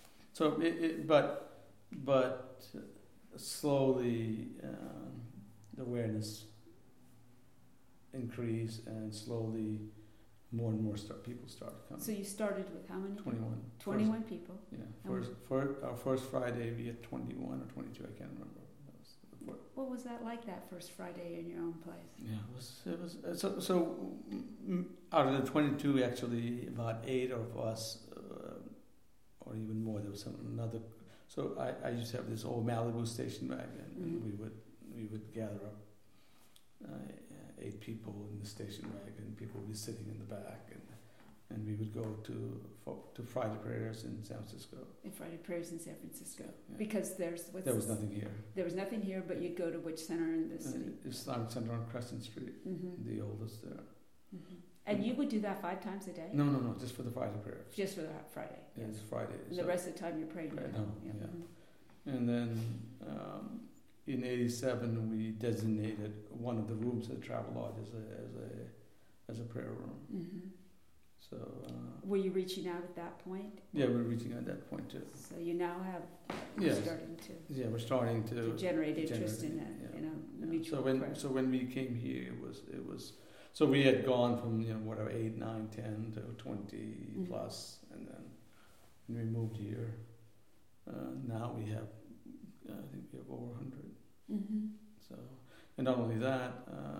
But slowly the awareness increased, and slowly more and more people started coming. So you started with how many? 21. 21 people. Yeah. Our first Friday we had 21 or 22. I can't remember. What was that like, that first Friday in your own place? Yeah, it was so out of the 22, actually about 8 of us, or even more. There was another. So I used to have this old Malibu station wagon, and we would gather up 8 people in the station wagon. People would be sitting in the back, and we would go to Friday prayers in San Francisco. In Friday prayers in San Francisco, yeah. Because there was nothing here. There was nothing here, but you'd go to which center in the city? Islamic Center on Crescent Street, mm-hmm. the oldest there. Mm-hmm. And you would do that 5 times a day? No, just for the Friday prayers. Just for the Friday. Yeah, it's Friday. And the rest of the time you prayed at home. Yeah. Mm-hmm. And then in '87 we designated one of the rooms at the Travel Lodge as a prayer room. Mm-hmm. So were you reaching out at that point? Yeah, we're reaching out at that point too. So you now have starting to. Yeah, we're starting to generate interest in a mutual prayer. So when we came here, it was. So we had gone from 8, 9, 10 to 20 mm-hmm. plus, and then when we moved here, now we have I think we have over 100. Mm-hmm. So, and not only that,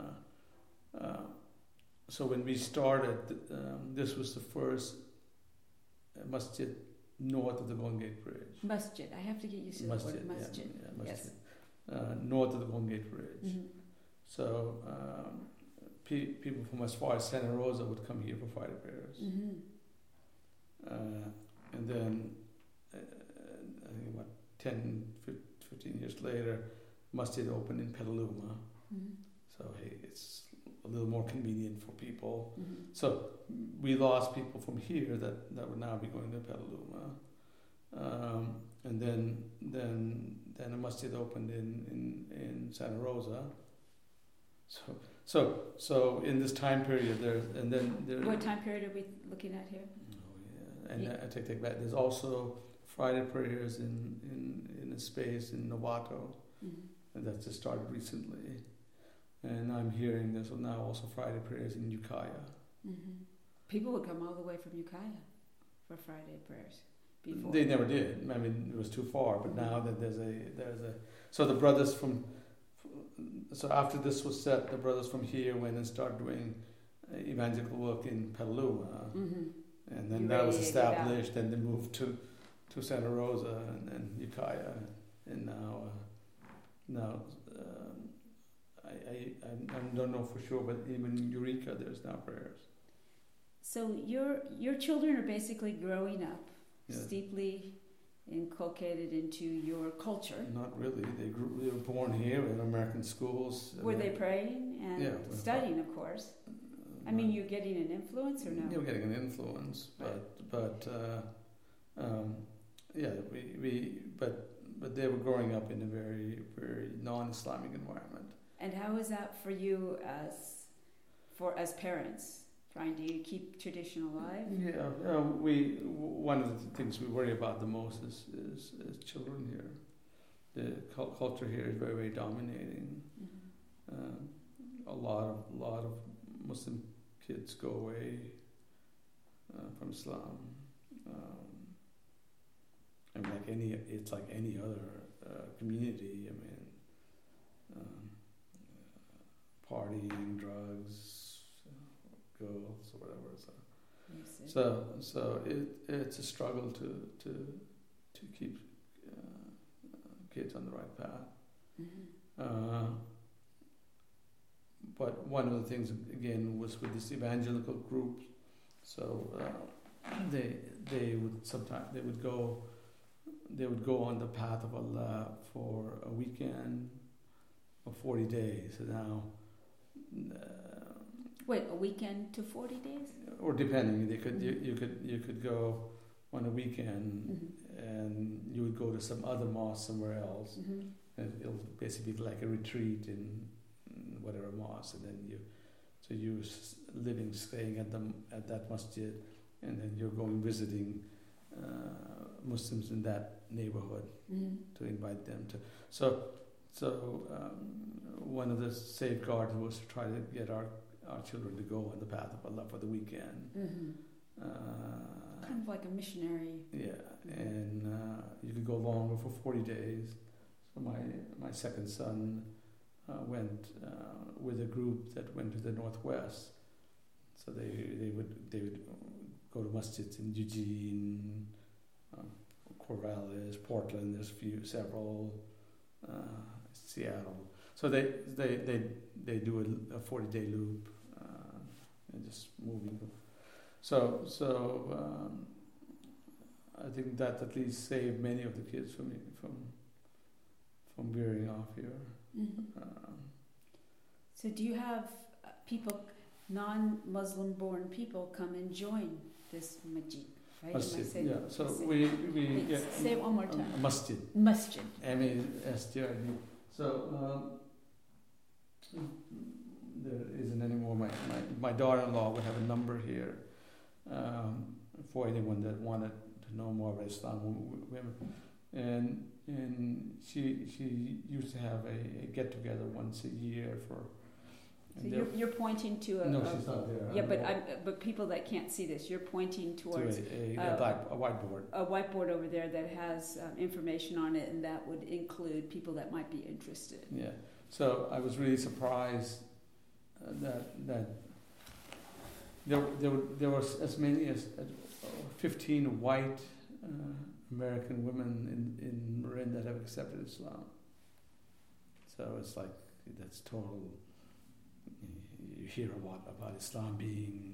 so when we started, this was the first masjid north of the Golden Gate Bridge. Masjid, I have to get used to the word masjid. Yeah, masjid. Yes. North of the Golden Gate Bridge. Mm-hmm. So people from as far as Santa Rosa would come here for Friday prayers. Mm-hmm. And then I think about 10, 15 years later, masjid opened in Petaluma. Mm-hmm. So hey, it's a little more convenient for people. Mm-hmm. So we lost people from here that would now be going to Petaluma. And then then a masjid opened in Santa Rosa. So in this time period, there. What time period are we looking at here? Oh yeah, and I take back. There's also Friday prayers in a space in Novato, and that's just started recently. And I'm hearing there's now also Friday prayers in Ukiah. People would come all the way from Ukiah for Friday prayers before. They never did. I mean, it was too far. But now that there's a so the brothers from. So after this was set, the brothers from here went and started doing evangelical work in Petaluma, and then that was established. Then they moved to Santa Rosa and then Ukiah, and now I don't know for sure, but even in Eureka there's now prayers. So your children are basically growing up steeply inculcated into your culture. Not really. They were born here in American schools. Were they praying and studying, of course? I mean, you're getting an influence or no? You're getting an influence, but they were growing up in a very, very non-Islamic environment. And how is that for you as parents? Trying to keep tradition alive? Yeah, one of the things we worry about the most is children here. The culture here is very, very dominating. A lot of Muslim kids go away from Islam. And it's like any other community. I mean, partying, drugs, girls or whatever. So it's a struggle to keep kids on the right path. But one of the things again was with this evangelical group. So they would go on the path of Allah for a weekend or 40 days. So now. Wait, a weekend to 40 days? Or depending, you could go on a weekend and you would go to some other mosque somewhere else, and it'll basically be like a retreat in whatever mosque, and then you're staying at that masjid, and then you're going visiting Muslims in that neighborhood to invite them to. So one of the safeguards was to try to get our children to go on the path of Allah for the weekend. Kind of like a missionary. Yeah, and you could go longer for 40 days. So my second son went with a group that went to the Northwest. So they would go to masjids in Eugene, Corvallis, Portland. There's several, Seattle. So they do a 40-day loop. And just moving. So I think that at least saved many of the kids from veering off here. So do you have people, non-Muslim born people, come and join this masjid? Right? Masjid, yeah. So we say it one more time. Masjid. Masjid. MASJID. So. There isn't anymore. My daughter-in-law would have a number here for anyone that wanted to know more about Islam. And she used to have a get-together once a year for. So you're pointing to a. No, she's not there. Yeah, but people that can't see this, you're pointing towards a whiteboard. A whiteboard over there that has information on it, and that would include people that might be interested. Yeah. So I was really surprised. That there was as many as 15 white American women in Marin that have accepted Islam. So it's like that's total. You hear about Islam being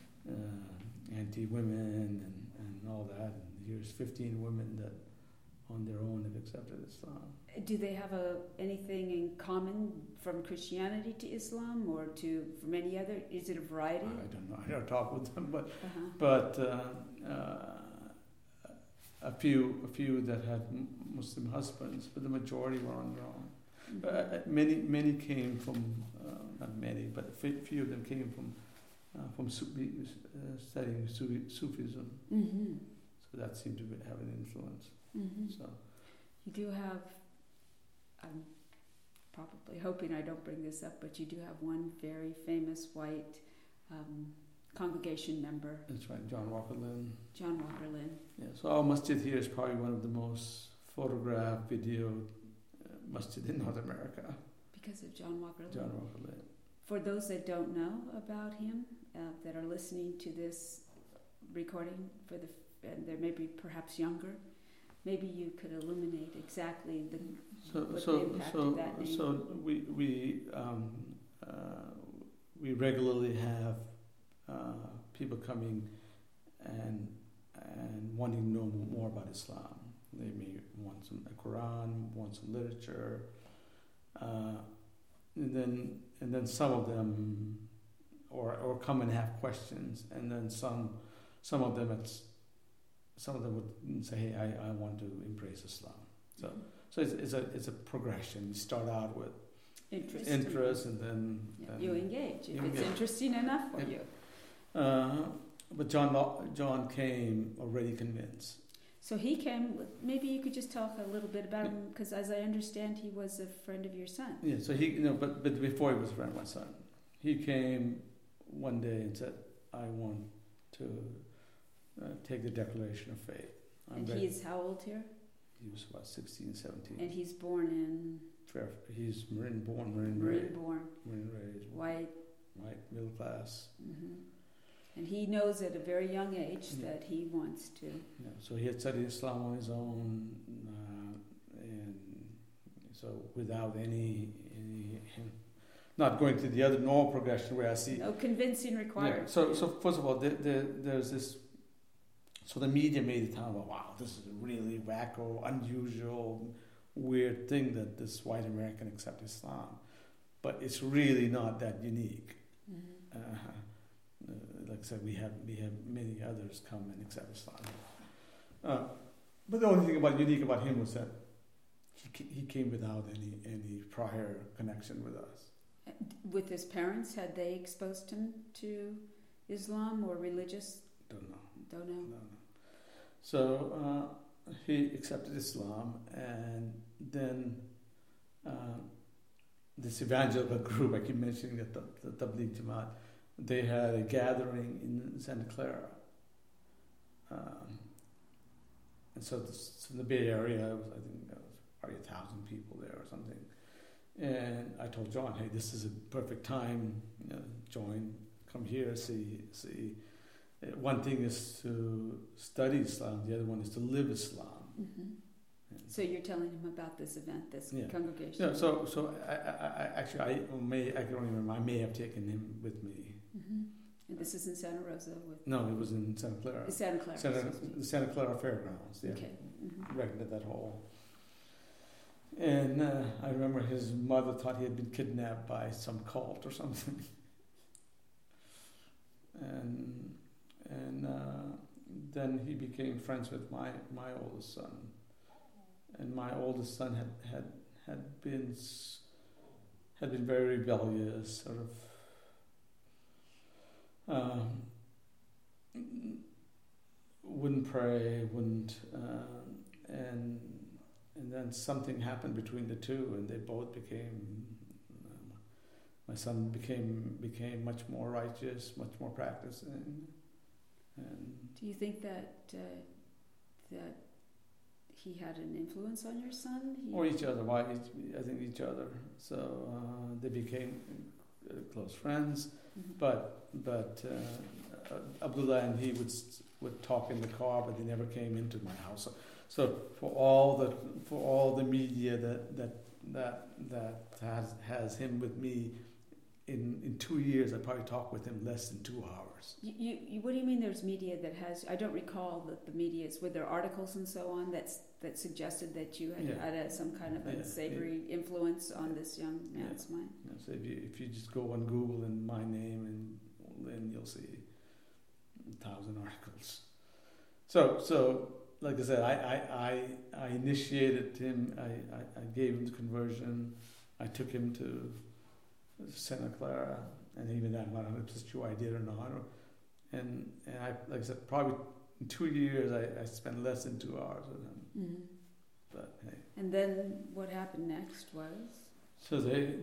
anti-women and all that. And here's 15 women that on their own have accepted Islam. Do they have anything in common from Christianity to Islam or from any other? Is it a variety? I don't know. I don't talk with them, but a few that had Muslim husbands, but the majority were on their own. Many came from, not many, but a few of them came from studying Sufism. Mm-hmm. So that seemed to have an influence. Mm-hmm. So you do have, I'm probably hoping I don't bring this up, but you do have one very famous white congregation member. That's right, John Walker Lynn. John Walker Lynn. Yeah, so our masjid here is probably one of the most photographed, videoed masjid in North America. Because of John Walker Lynn. John Walker Lynn. For those that don't know about him, that are listening to this recording, and they may be perhaps younger, maybe you could illuminate exactly the impact of that name. So we regularly have people coming and wanting to know more about Islam. They may want a Quran, want some literature, and then some of them, or come and have questions, and then some of them would say, "Hey, I want to embrace Islam." So it's a progression. You start out with interest, and then you engage if it's interesting enough for you. But John came already convinced. So he came. Maybe you could just talk a little bit about him, because as I understand, he was a friend of your son. Yeah. So but before he was a friend of my son, he came one day and said, "I want to take the declaration of faith." And he's how old here? He was about 16, 17. And he's born in. He's Marine born, Marine raised, white, middle class. Mm-hmm. And he knows at a very young age that he wants to. Yeah, so he had studied Islam on his own, and so without any not going through the other normal progression where I see no convincing required. Yeah, so first of all, there's this. So the media made it sound, wow, this is a really wacko, unusual, weird thing that this white American accepts Islam, but it's really not that unique. Mm-hmm. Like I said, we have many others come and accept Islam. But the only thing unique about him was that he came without any prior connection with us. With his parents, had they exposed him to Islam or religious? Don't know. No. So he accepted Islam, and then this evangelical group, I keep mentioning the Tabligh Jamaat, they had a gathering in Santa Clara. And so in the Bay Area, I think there was probably 1,000 people there or something. And I told John, hey, this is a perfect time, join, come here, see. One thing is to study Islam, the other one is to live Islam. Mm-hmm. So you're telling him about this event, this congregation? Yeah. So I may have taken him with me. Mm-hmm. And this is in Santa Rosa? No, it was in Santa Clara. Santa Clara. The Santa Clara Fairgrounds. Yeah. Okay. Mm-hmm. Rented that hall. And I remember his mother thought he had been kidnapped by some cult or something. And then he became friends with my oldest son. And my oldest son had been very rebellious, sort of wouldn't pray, and then something happened between the two, and they both became. My son became much more righteous, much more practicing. And do you think that he had an influence on your son? Or each other. Why? I think each other. So they became close friends. Mm-hmm. But Abdullah and he would talk in the car, but they never came into my house. So for all the media that has him with me, in 2 years I probably talked with him less than 2 hours. You what do you mean? There's media that has? I don't recall that the media is. Were there articles and so on that suggested that you had some kind of unsavory influence on this young man's mind? Yeah, so if you just go on Google and my name, and then you'll see 1,000 articles. So like I said, I initiated him. I gave him the conversion. I took him to Santa Clara, and even that, I'm not 100% sure I did or not. And I, like I said, probably in 2 years, I spent less than 2 hours with him. Mm-hmm. But hey. And then what happened next was? So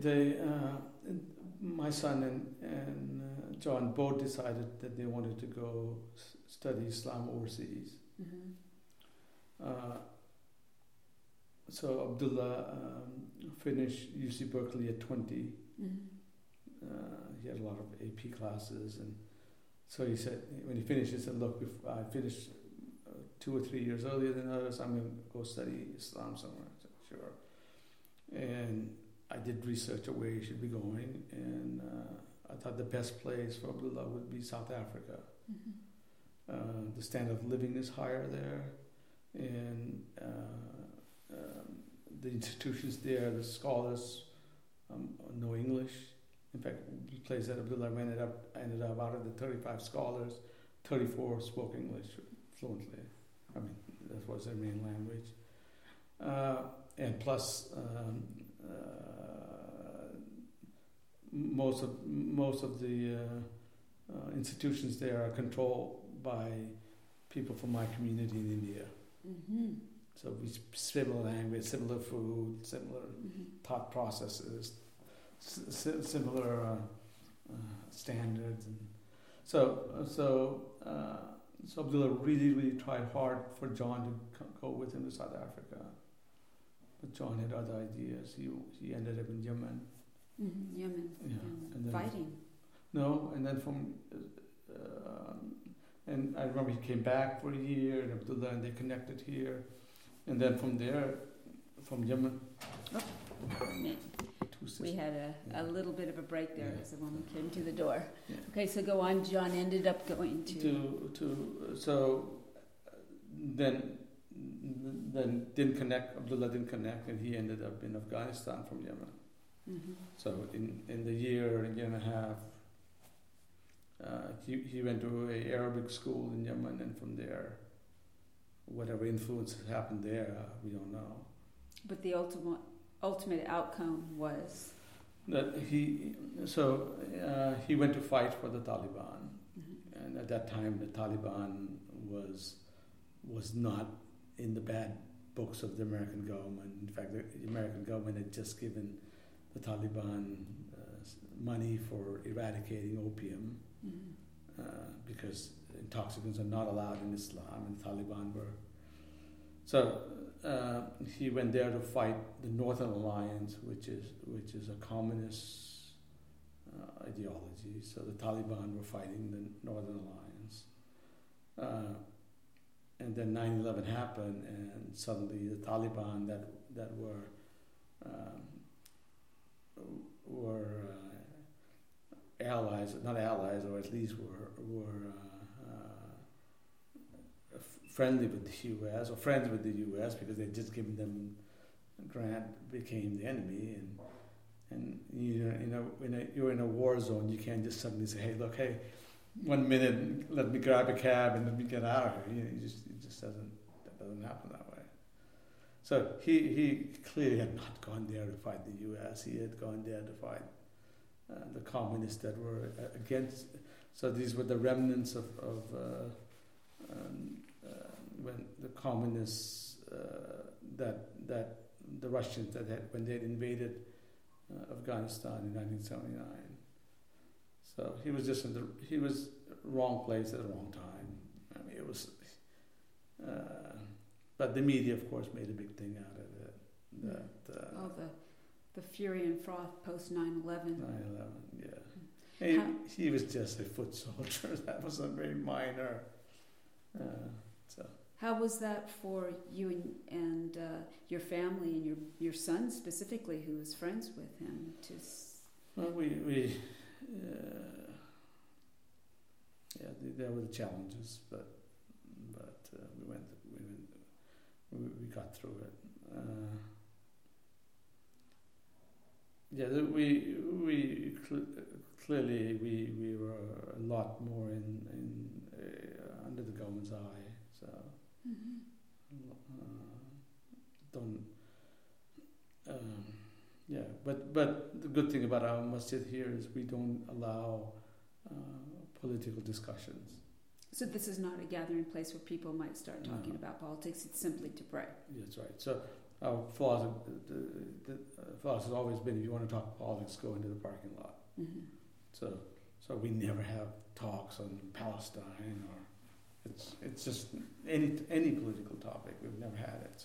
my son and John both decided that they wanted to go study Islam overseas. Mm-hmm. So Abdullah finished UC Berkeley at 20. Mm-hmm. He had a lot of AP classes, and so he said, when he finished, he said, look, if I finished 2 or 3 years earlier than others, I'm going to go study Islam somewhere. I said, sure. And I did research of where he should be going, and I thought the best place for Abdullah would be South Africa. Mm-hmm. The standard of living is higher there, and the institutions there, the scholars know English. In fact, the place that Abdullah ended up out of the 35 scholars, 34 spoke English fluently. I mean, that was their main language. And plus, most of the institutions there are controlled by people from my community in India. Mm-hmm. So we speak similar language, similar food, similar thought processes, similar standards, and so Abdullah really tried hard for John to go with him to South Africa, but John had other ideas. He ended up in Yemen. Mm-hmm. Yemen. Yeah, and then, fighting. No, and then from. And I remember he came back for a year, and Abdullah and they connected here, and then from there, from Yemen. We had a little bit of a break there as the woman came to the door. Yeah. Okay, so go on. John ended up going then didn't connect. Abdullah didn't connect, and he ended up in Afghanistan from Yemen. Mm-hmm. So in the year and a half, he went to an Arabic school in Yemen, and from there, whatever influences happened there, we don't know. But the ultimate outcome was that he went to fight for the Taliban, mm-hmm. and at that time the Taliban was not in the bad books of the American government. In fact, the American government had just given the Taliban money for eradicating opium. Mm-hmm. Because intoxicants are not allowed in Islam, and the Taliban were. So he went there to fight the Northern Alliance, which is a communist ideology. So the Taliban were fighting the Northern Alliance, and then 9/11 happened, and suddenly the Taliban that were allies, not allies, or at least were friendly with the U.S. or friends with the U.S. because they'd just given them a grant, became the enemy, and when you're in a war zone, you can't just suddenly say, hey, 1 minute, let me grab a cab and let me get out of here. It just doesn't happen that way. So he clearly had not gone there to fight the U.S. He had gone there to fight the communists that were against. So these were the remnants of when the communists that the Russians when they had invaded Afghanistan in 1979. So he was just he was wrong place at the wrong time. I mean, it was. But the media, of course, made a big thing out of it. The fury and froth post 9/11. 9/11, yeah. He was just a foot soldier. That was a very minor. How was that for you and your family and your son specifically, who was friends with him? Well, there were the challenges, but we got through it. Clearly we were a lot more in under the government's eye. So, don't. Yeah, but the good thing about our masjid here is we don't allow political discussions. So this is not a gathering place where people might start talking about politics. It's simply to pray. That's right. So our philosophy, the philosophy has always been: if you want to talk politics, go into the parking lot. Mm-hmm. So we never have talks on Palestine or it's just any political topic. We've never had it.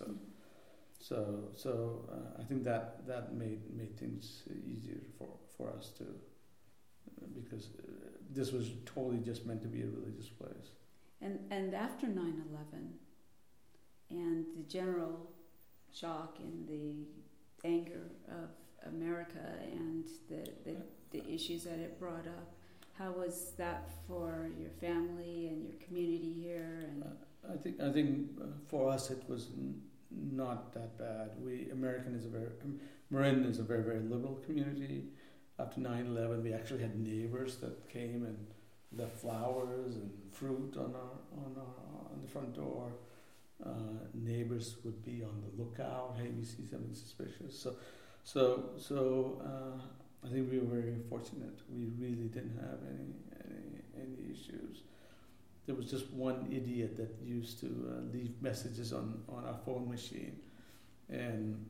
So I think that made things easier for us to because this was totally just meant to be a religious place. And after 9/11 and the general shock and the anger of America and the issues that it brought up, how was that for your family and your community here? And I think for us it was not that bad. Marin is a very, very liberal community. After 9/11, we actually had neighbors that came and left flowers and fruit on the front door. Neighbors would be on the lookout. Hey, we see something suspicious. So I think we were very fortunate. We really didn't have any issues. There was just one idiot that used to leave messages on our phone machine, and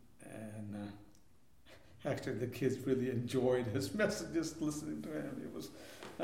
actually the kids really enjoyed his messages, listening to him. It was,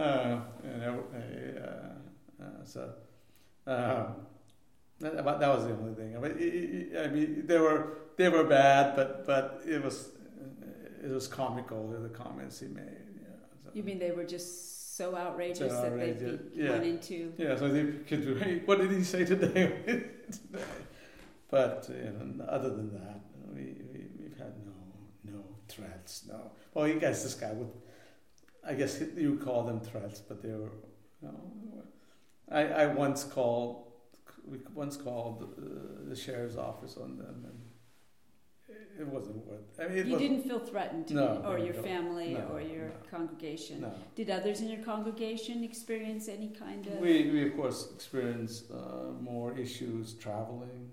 that was the only thing. I mean, they were bad, but it was comical, the comments he made. Yeah, so. You mean they were just so outrageous that they'd be wanting to... Yeah, so the kids were, hey, what did he say today? But other than that, we've had no threats. No. Well, I guess this guy would. I guess you would call them threats, but they were. I once called. We once called the sheriff's office on them, and it wasn't worth. I mean, you didn't feel threatened, or your family, or your congregation. No. Did others in your congregation experience any kind of? We of course experienced more issues traveling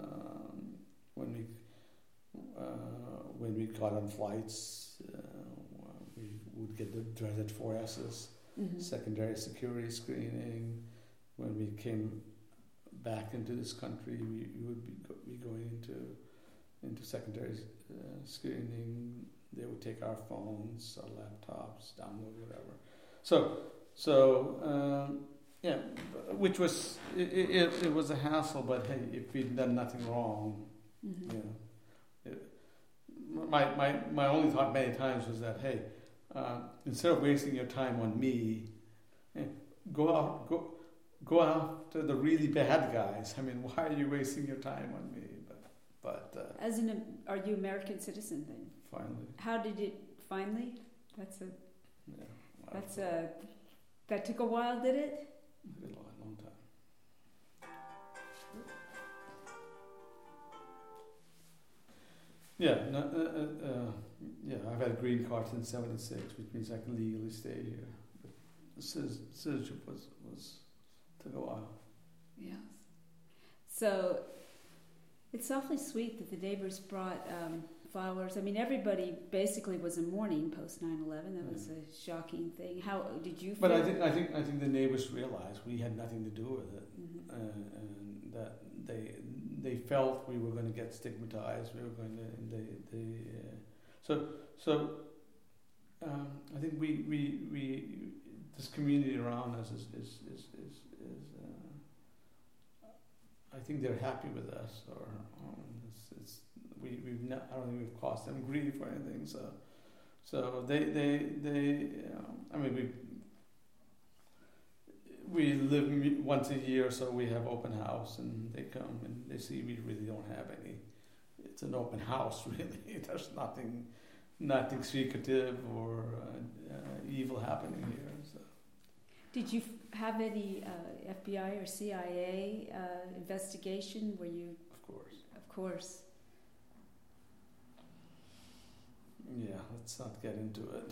when we got on flights. We would get the dreaded 4Ss, secondary security screening. When we came back into this country, we would be going into secondary screening. They would take our phones, our laptops, download whatever. Yeah, which was it was a hassle. But hey, if we'd done nothing wrong, my only thought many times was that hey, instead of wasting your time on me, go after the really bad guys. I mean, why are you wasting your time on me? But are you American citizen then? Finally. How did it finally? That took a while, did it? It took a long time. Yeah, I've had a green card since '76, which means I can legally stay here. But the citizenship took a while. Yes. So it's awfully sweet that the neighbors brought flowers. I mean, everybody basically was in mourning post 9/11. That was a shocking thing. How did you feel? But I think the neighbors realized we had nothing to do with it, and that they felt we were going to get stigmatized. We were going to. I think we this community around us is I think they're happy with us, or we've not. I don't think we've cost them grief or anything. So they I mean we live once a year, so we have open house, and they come and they see we really don't have any. It's an open house, really. There's nothing secretive or evil happening here. So. Did you have any FBI or CIA investigation? Were you? Of course. Yeah, let's not get into it.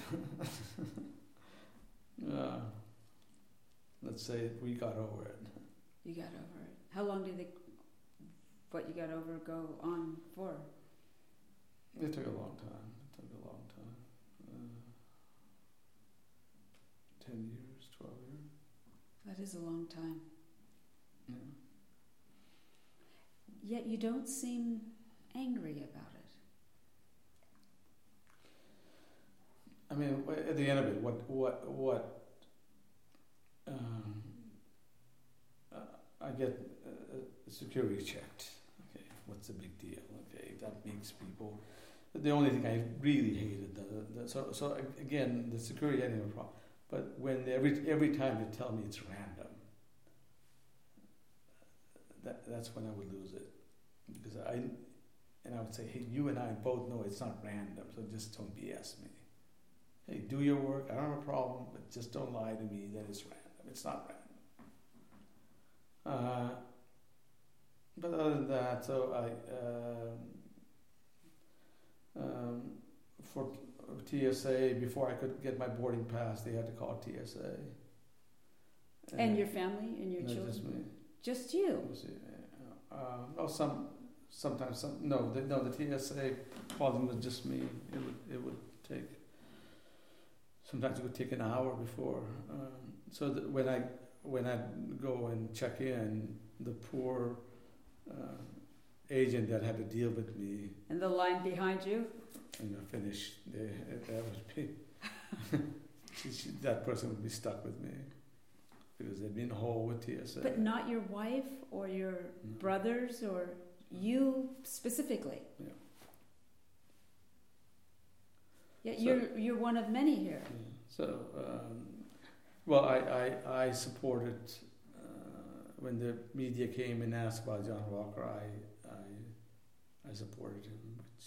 Let's say we got over it. You got over it. How long did what you got to go on for? It took a long time. 10 years, 12 years. That is a long time. Yeah. Yet you don't seem angry about it. I mean, at the end of it, I get security checked. Okay, what's the big deal? Okay, that makes people. The only thing I really hated so again, the security I didn't have a problem. But when every time they tell me it's random, that's when I would lose it, because I would say, hey, you and I both know it's not random, so just don't BS me. Hey, do your work. I don't have a problem, but just don't lie to me that it's random. It's not random. But other than that, so for TSA, before I could get my boarding pass, they had to call TSA. And your family and your children? Just me. Just you? Sometimes the TSA calling was just me. It would take. Sometimes it would take an hour before. So that when I go and check in, the poor agent that had to deal with me. And the line behind you? Finish. That would be. That person would be stuck with me because they'd be in a hole with TSA. But not your wife or your brothers or you specifically. Yeah. Yet you're one of many here. Yeah. So, well, I supported when the media came and asked about John Walker. I supported him, which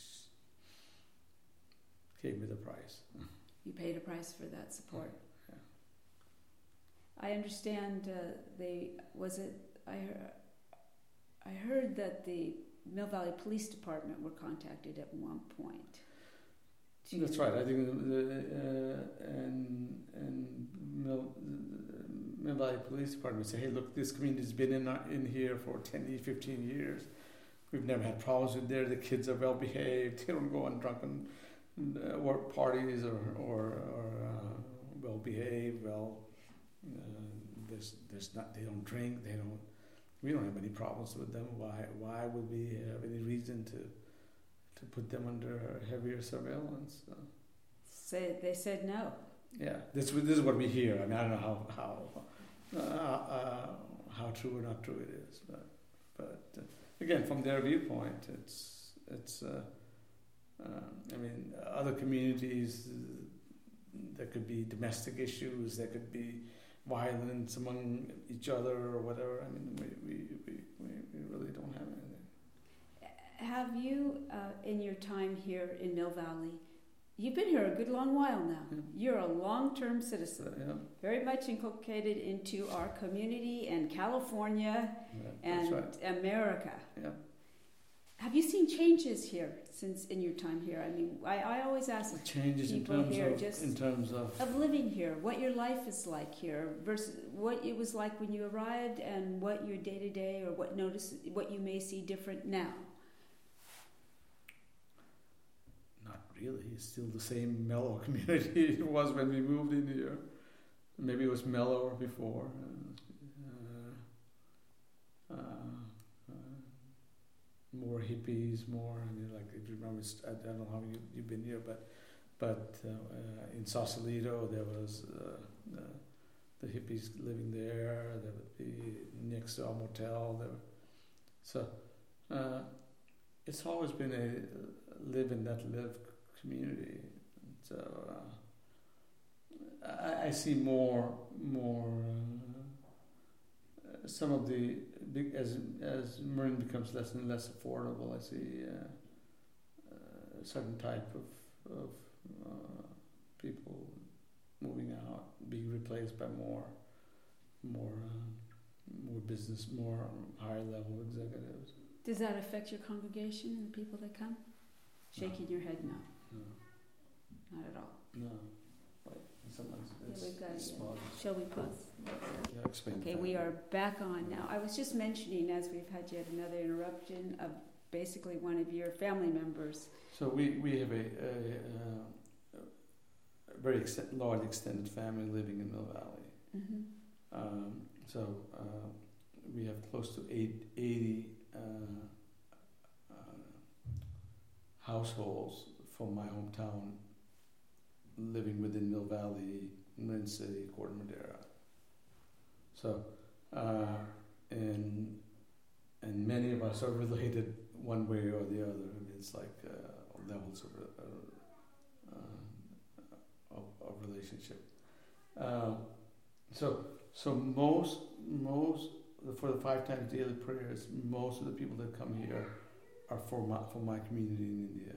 came with a price. You paid a price for that support. Yeah. I understand. I heard that the Mill Valley Police Department were contacted at one point. That's right. I think Mill Valley Police Department say, hey, look, this community's been in here for 10, 15 years. We've never had problems with there. The kids are well behaved. They don't go on drunken work parties or well behaved. There's not. They don't drink. We don't have any problems with them. Why would we have any reason to put them under heavier surveillance? They said no. Yeah, this is what we hear. I mean, I don't know how true or not true it is, but again, from their viewpoint, it's. I mean, other communities, there could be domestic issues, there could be violence among each other or whatever. I mean, we really don't have anything. Have you, in your time here in Mill Valley, you've been here a good long while now. Yeah. You're a long-term citizen, Yeah. very much inculcated into our community and California and right. America. Yeah. Have you seen changes here since in your time here? I mean, I always ask changes people in terms of living here, what your life is like here versus what it was like when you arrived, and what your day-to-day or what you may see different now. Not really. It's still the same mellow community it was when we moved in here. Maybe it was mellower before. More hippies, more. I mean, like if you remember, I don't know how you've been here, but in Sausalito there was the hippies living there. There would be next to our motel. So it's always been a live and let live community. So I see more. Some of the big as Marin becomes less and less affordable, I see a certain type of people moving out, being replaced by more business, more higher level executives. Does that affect your congregation and the people that come? Shaking your head, no. No. Not at all. No. Someone's we've got it. small. Shall we pause? Yeah, explain. Okay, we are back on now. I was just mentioning, as we've had yet another interruption, of basically one of your family members. So we have a very large extended family living in Mill Valley. Mm-hmm. We have close to 80 households from my hometown living within Mill Valley, Marin City, Corte Madera. So, and many of us are related one way or the other. I mean, it's like levels of relationship. So most for the 5 times daily prayers, most of the people that come here are from my community in India.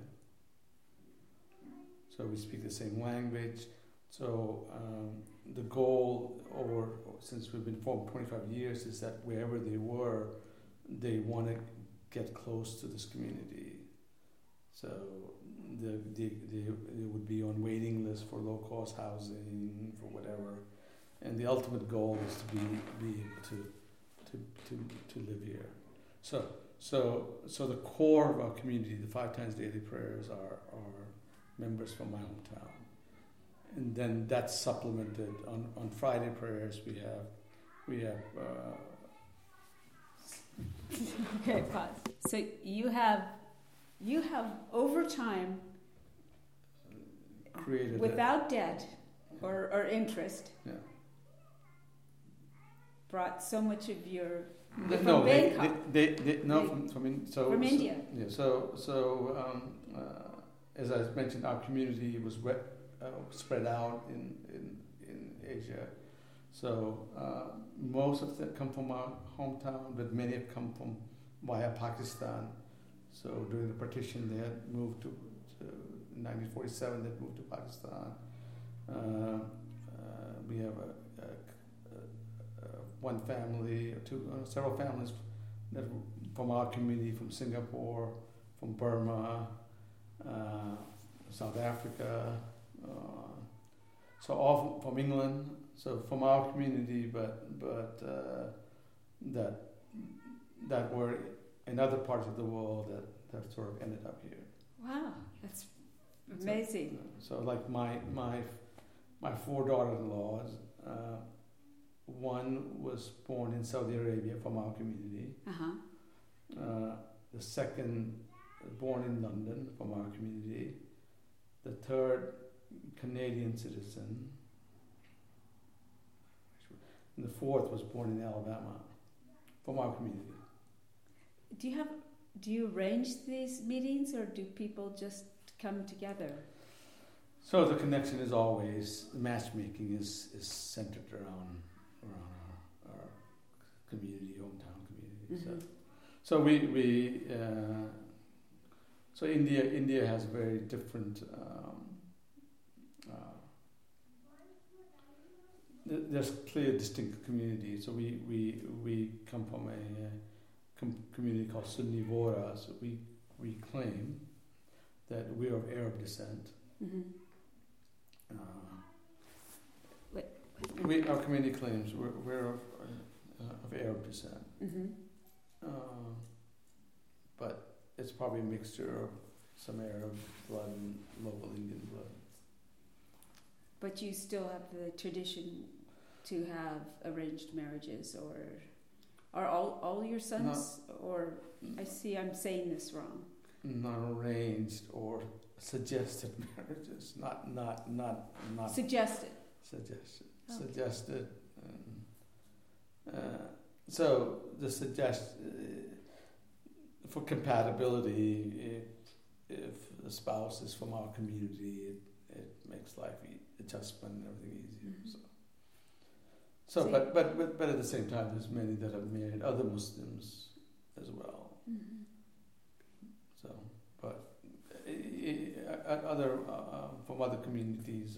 So we speak the same language. So the goal, since we've been formed 25 years, is that wherever they were, they want to get close to this community. So they would be on waiting lists for low-cost housing, for whatever. And the ultimate goal is to be able to live here. So the core of our community, the 5 times daily prayers, are members from my hometown. And then that's supplemented on Friday prayers. We have Okay, pause. So you have over time, created without debt or interest, yeah. brought so much of your from From India. Yeah. So as I mentioned, our community was spread out in Asia. So most of them come from our hometown, but many have come from via Pakistan. So during the partition, they had moved to 1947. They moved to Pakistan. We have one family, or several families that from our community, from Singapore, from Burma, South Africa. So all from England. So from our community, but that were in other parts of the world that sort of ended up here. Wow, that's amazing. So like my 4 daughter-in-laws, one was born in Saudi Arabia from our community. Uh-huh. The second born in London from our community. The third Canadian citizen. And the fourth was born in Alabama from our community. Do you arrange these meetings, or do people just come together? So the connection is always, the matchmaking is centered around our community, hometown community. Mm-hmm. So India has very different. There's clear, distinct communities. So we come from a community called Sunni Vora. So we claim that we are of Arab descent. Mm-hmm. Our community claims we're of Arab descent. Mm-hmm. But it's probably a mixture of some Arab blood and local Indian blood. But you still have the tradition to have arranged marriages, or are all your sons? Or I see I'm saying this wrong. Not arranged or suggested marriages, not Suggested. Suggested. Okay. Suggested. So the for compatibility, if the spouse is from our community, it makes life adjustment and everything easier. Mm-hmm. So but at the same time, there's many that have married other Muslims as well. Mm-hmm. So, but other from other communities,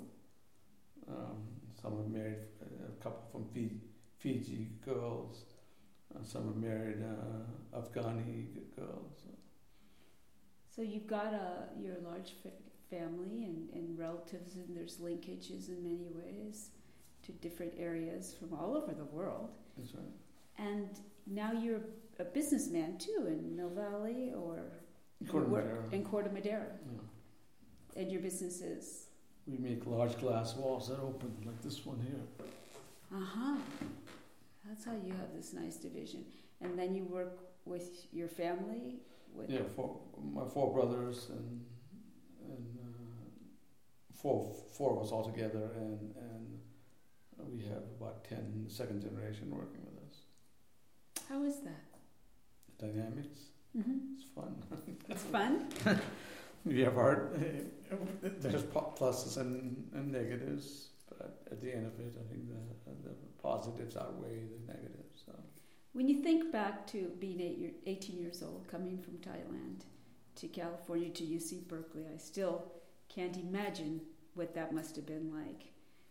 some have married a couple from Fiji girls. Some have married Afghani girls. So you've got your large family and relatives, and there's linkages in many ways to different areas from all over the world. That's right. And now you're a businessman too in Mill Valley or Corte Madera. in Corte Madera. Yeah. And your business is? We make large glass walls that open like this one here. Uh-huh. That's how you have this nice division. And then you work with your family? Yeah, my 4 brothers and four of us all together, and we have about 10 second generation working with us. How is that? The dynamics. Mm-hmm. It's fun. It's fun? We have there's pluses and negatives, but at the end of it, I think the positives outweigh the negatives. So. When you think back to being 18 years old, coming from Thailand to California to UC Berkeley, I still can't imagine what that must have been like.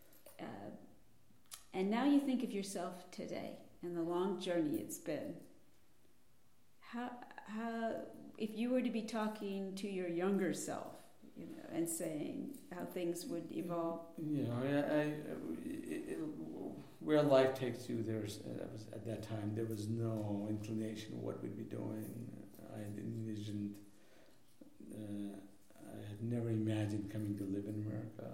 And now you think of yourself today and the long journey it's been. How if you were to be talking to your younger self, and saying how things would evolve? Where life takes you, at that time there was no inclination of what we'd be doing. I had never imagined coming to live in America.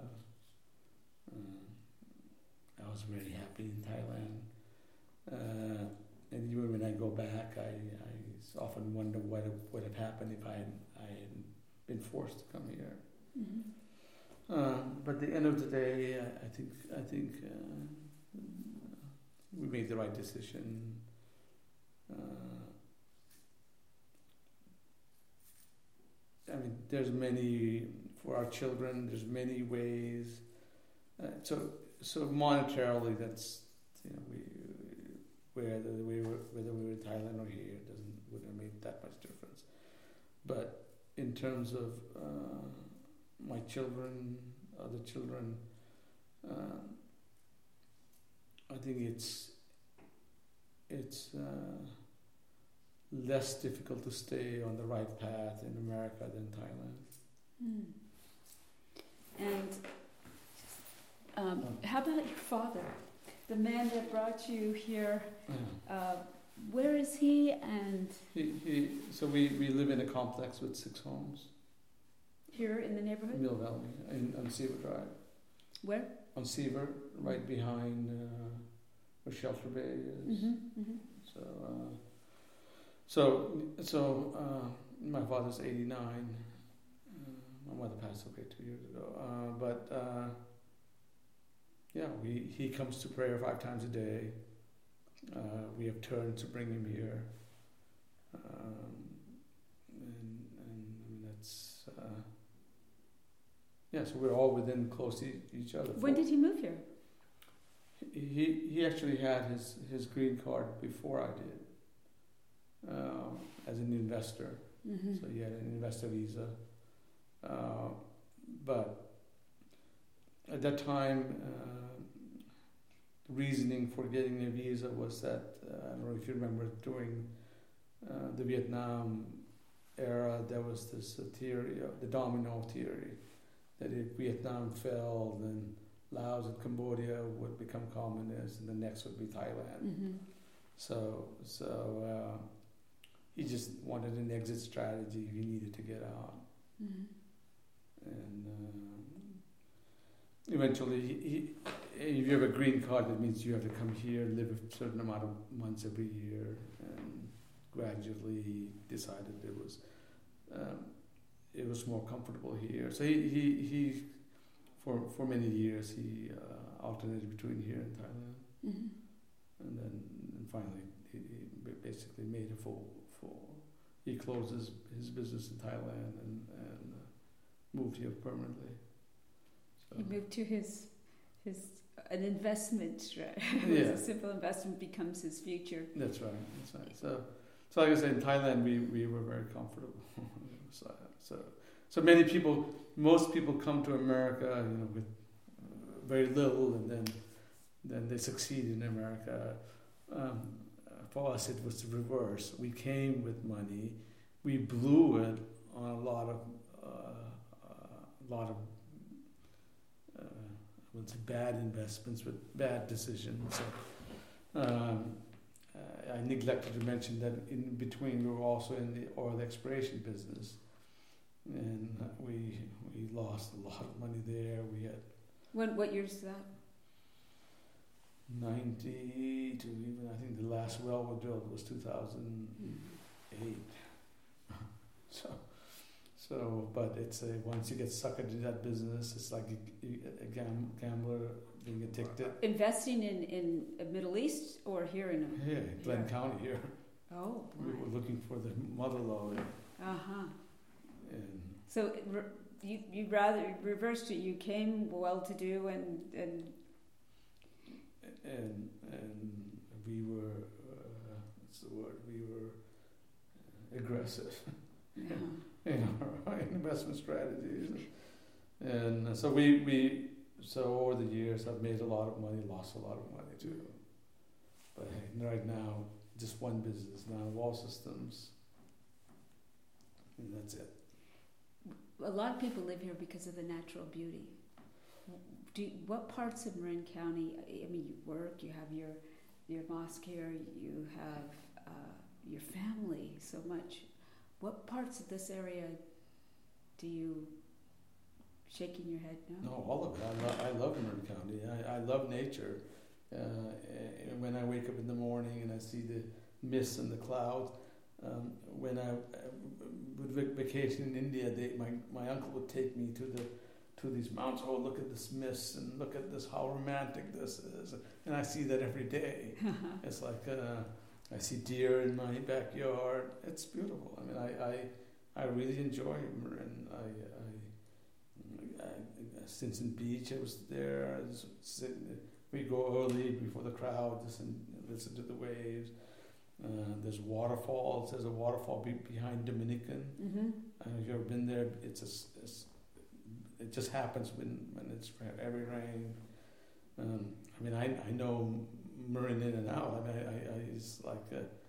I was very happy in Thailand, and even when I go back, I often wonder what would have happened if I hadn't been forced to come here. Mm-hmm. But at the end of the day, I think we made the right decision. There's many for our children. There's many ways. So monetarily, that's whether we were in Thailand or here wouldn't have made that much difference. But in terms of my children, other children, I think it's less difficult to stay on the right path in America than Thailand. Mm. And how about your father, the man that brought you here? Yeah. Where is he? And so we live in a complex with 6 homes. Here in the neighborhood? Mill Valley, on Seaver Drive. Where? On Seaver, right behind where Shelter Bay is. Mm-hmm, mm-hmm. So my father's 89. My mother passed away 2 years ago. He comes to prayer 5 times a day. We have turned to bring him here. So we're all close to each other. When did he move here? He actually had his green card before I did, as an investor. Mm-hmm. So he had an investor visa. But at that time, the reasoning for getting a visa was that, I don't know if you remember, during the Vietnam era, there was this theory, the domino theory, that if Vietnam fell, then Laos and Cambodia would become communist, and the next would be Thailand. Mm-hmm. So he just wanted an exit strategy if he needed to get out. Mm-hmm. And eventually, if you have a green card, that means you have to come here, live a certain amount of months every year, and gradually decided it was more comfortable here. So he for many years he alternated between here and Thailand, mm-hmm. and then finally he basically made a full. He closed his business in Thailand and moved here permanently. So. He moved to his an investment, right? Yeah. A simple investment becomes his future. That's right. So like I said, in Thailand we were very comfortable. So most people come to America, with very little, and then they succeed in America. For us, it was the reverse. We came with money, we blew it on a lot lot of I wouldn't say bad investments, but bad decisions. So, I neglected to mention that in between we were also in the oil exploration business, and we lost a lot of money there. We had What year is that? 90 to even I think the last well we drilled was 2008. So, but it's once you get sucked into that business, it's like a gambler being addicted. Investing in the Middle East or here in Glenn County here. Oh, we were looking for the mother lode. And so you rather reversed it. You came well-to-do and we were what's the word? We were aggressive. Yeah. In our investment strategies, and so so over the years I've made a lot of money, lost a lot of money too. But hey, right now just one business now, wall systems, and that's it. A lot of people live here because of the natural beauty. What parts of Marin County? I mean, you work, you have your mosque here, you have your family so much. What parts of this area do you shaking your head now? No, all of it. I love Marin County. I love nature. When I wake up in the morning and I see the mist and the clouds, when I would vacation in India, my uncle would take me to these mountains. Oh, look at this mist and look at this, how romantic this is. And I see that every day. It's like I see deer in my backyard. It's beautiful. I mean, I really enjoy Marin. Stinson Beach, I was there. We go early before the crowd, just and listen to the waves. There's waterfalls. There's a waterfall behind Dominican. Mm-hmm. If you've ever been there, it just happens when it's heavy rain. I mean, I know Marin in and out. I mean, it's like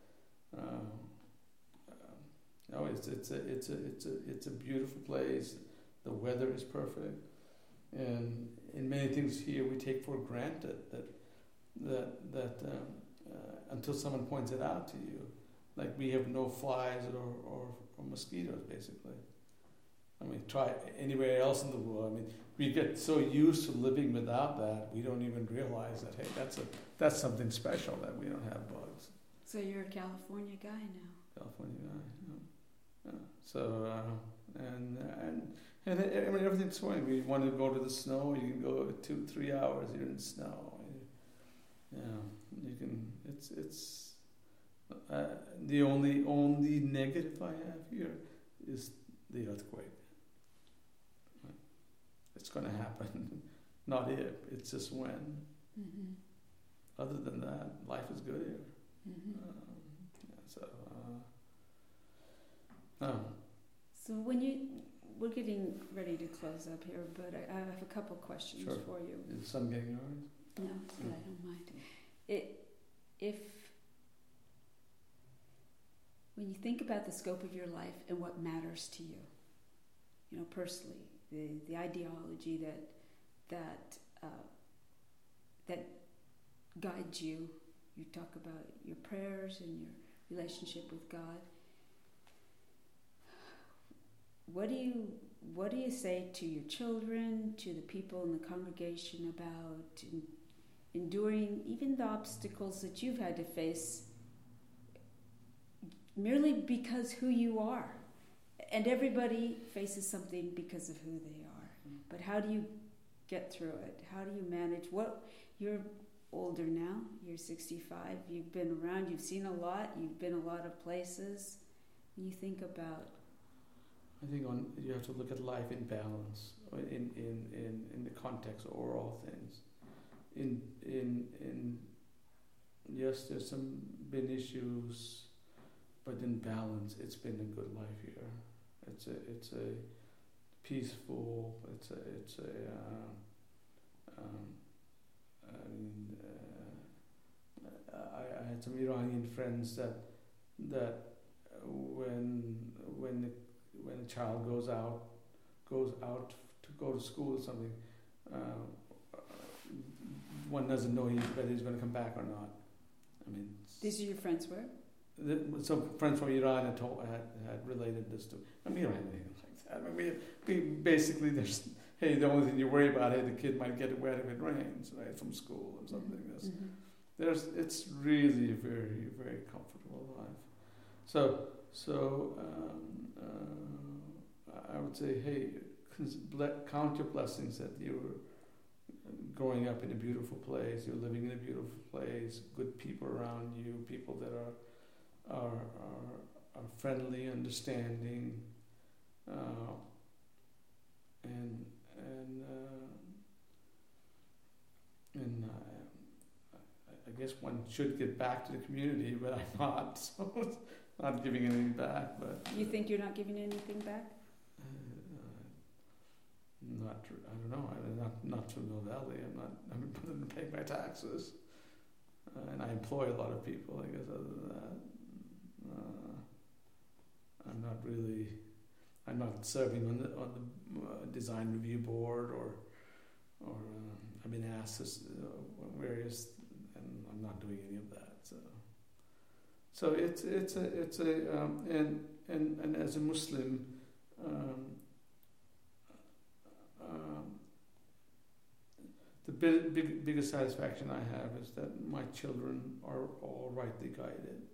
no, it's a beautiful place. The weather is perfect, and in many things here we take for granted that until someone points it out to you, like we have no flies or mosquitoes basically. I mean, try anywhere else in the world. I mean, we get so used to living without that, we don't even realize that, hey, that's something special that we don't have bugs. So you're a California guy now. California guy, yeah. So, and I mean, everything's fine. We want to go to the snow, you can go 2-3 hours, you're in snow. Yeah, you can, it's the only negative I have here is the earthquake. It's going to happen, not if, it's just when. Mm-hmm. Other than that, life is good here. Mm-hmm. So we're getting ready to close up here, but I have a couple questions for you. Is the sun getting yours? No, I don't mind. If when you think about the scope of your life and what matters to you, you know, personally, the ideology that guides you. You talk about your prayers and your relationship with God. What do you say to your children, to the people in the congregation about enduring even the obstacles that you've had to face merely because who you are? And everybody faces something because of who they are. But how do you get through it? How do you manage? You're older now, you're 65, you've been around, you've seen a lot, you've been a lot of places. When you think about... I think you have to look at life in balance, in the context of all things. Yes, there's been issues, but in balance, it's been a good life here. It's a peaceful. I had some Iranian friends that when a child goes out go to school or something, one doesn't know whether he's going to come back or not. I mean, these are your friends where? Some friends from Iran had related this to. I mean, we don't have anything like that. I mean, we basically there's the only thing you worry about, the kid might get wet if it rains, right, from school or something. It's really a very, very comfortable life. So I would say, count your blessings that you're growing up in a beautiful place, you're living in a beautiful place, good people around you, people that are friendly, understanding, and I guess one should get back to the community, but I'm not, so not giving anything back. But you think you're not giving anything back? I don't know. Not to Mill Valley. I'm paying my taxes, and I employ a lot of people. I guess other than that, I'm not serving on the design review board or I've been asked this various, and I'm not doing any of that. So it's and as a Muslim. The biggest satisfaction I have is that my children are all rightly guided.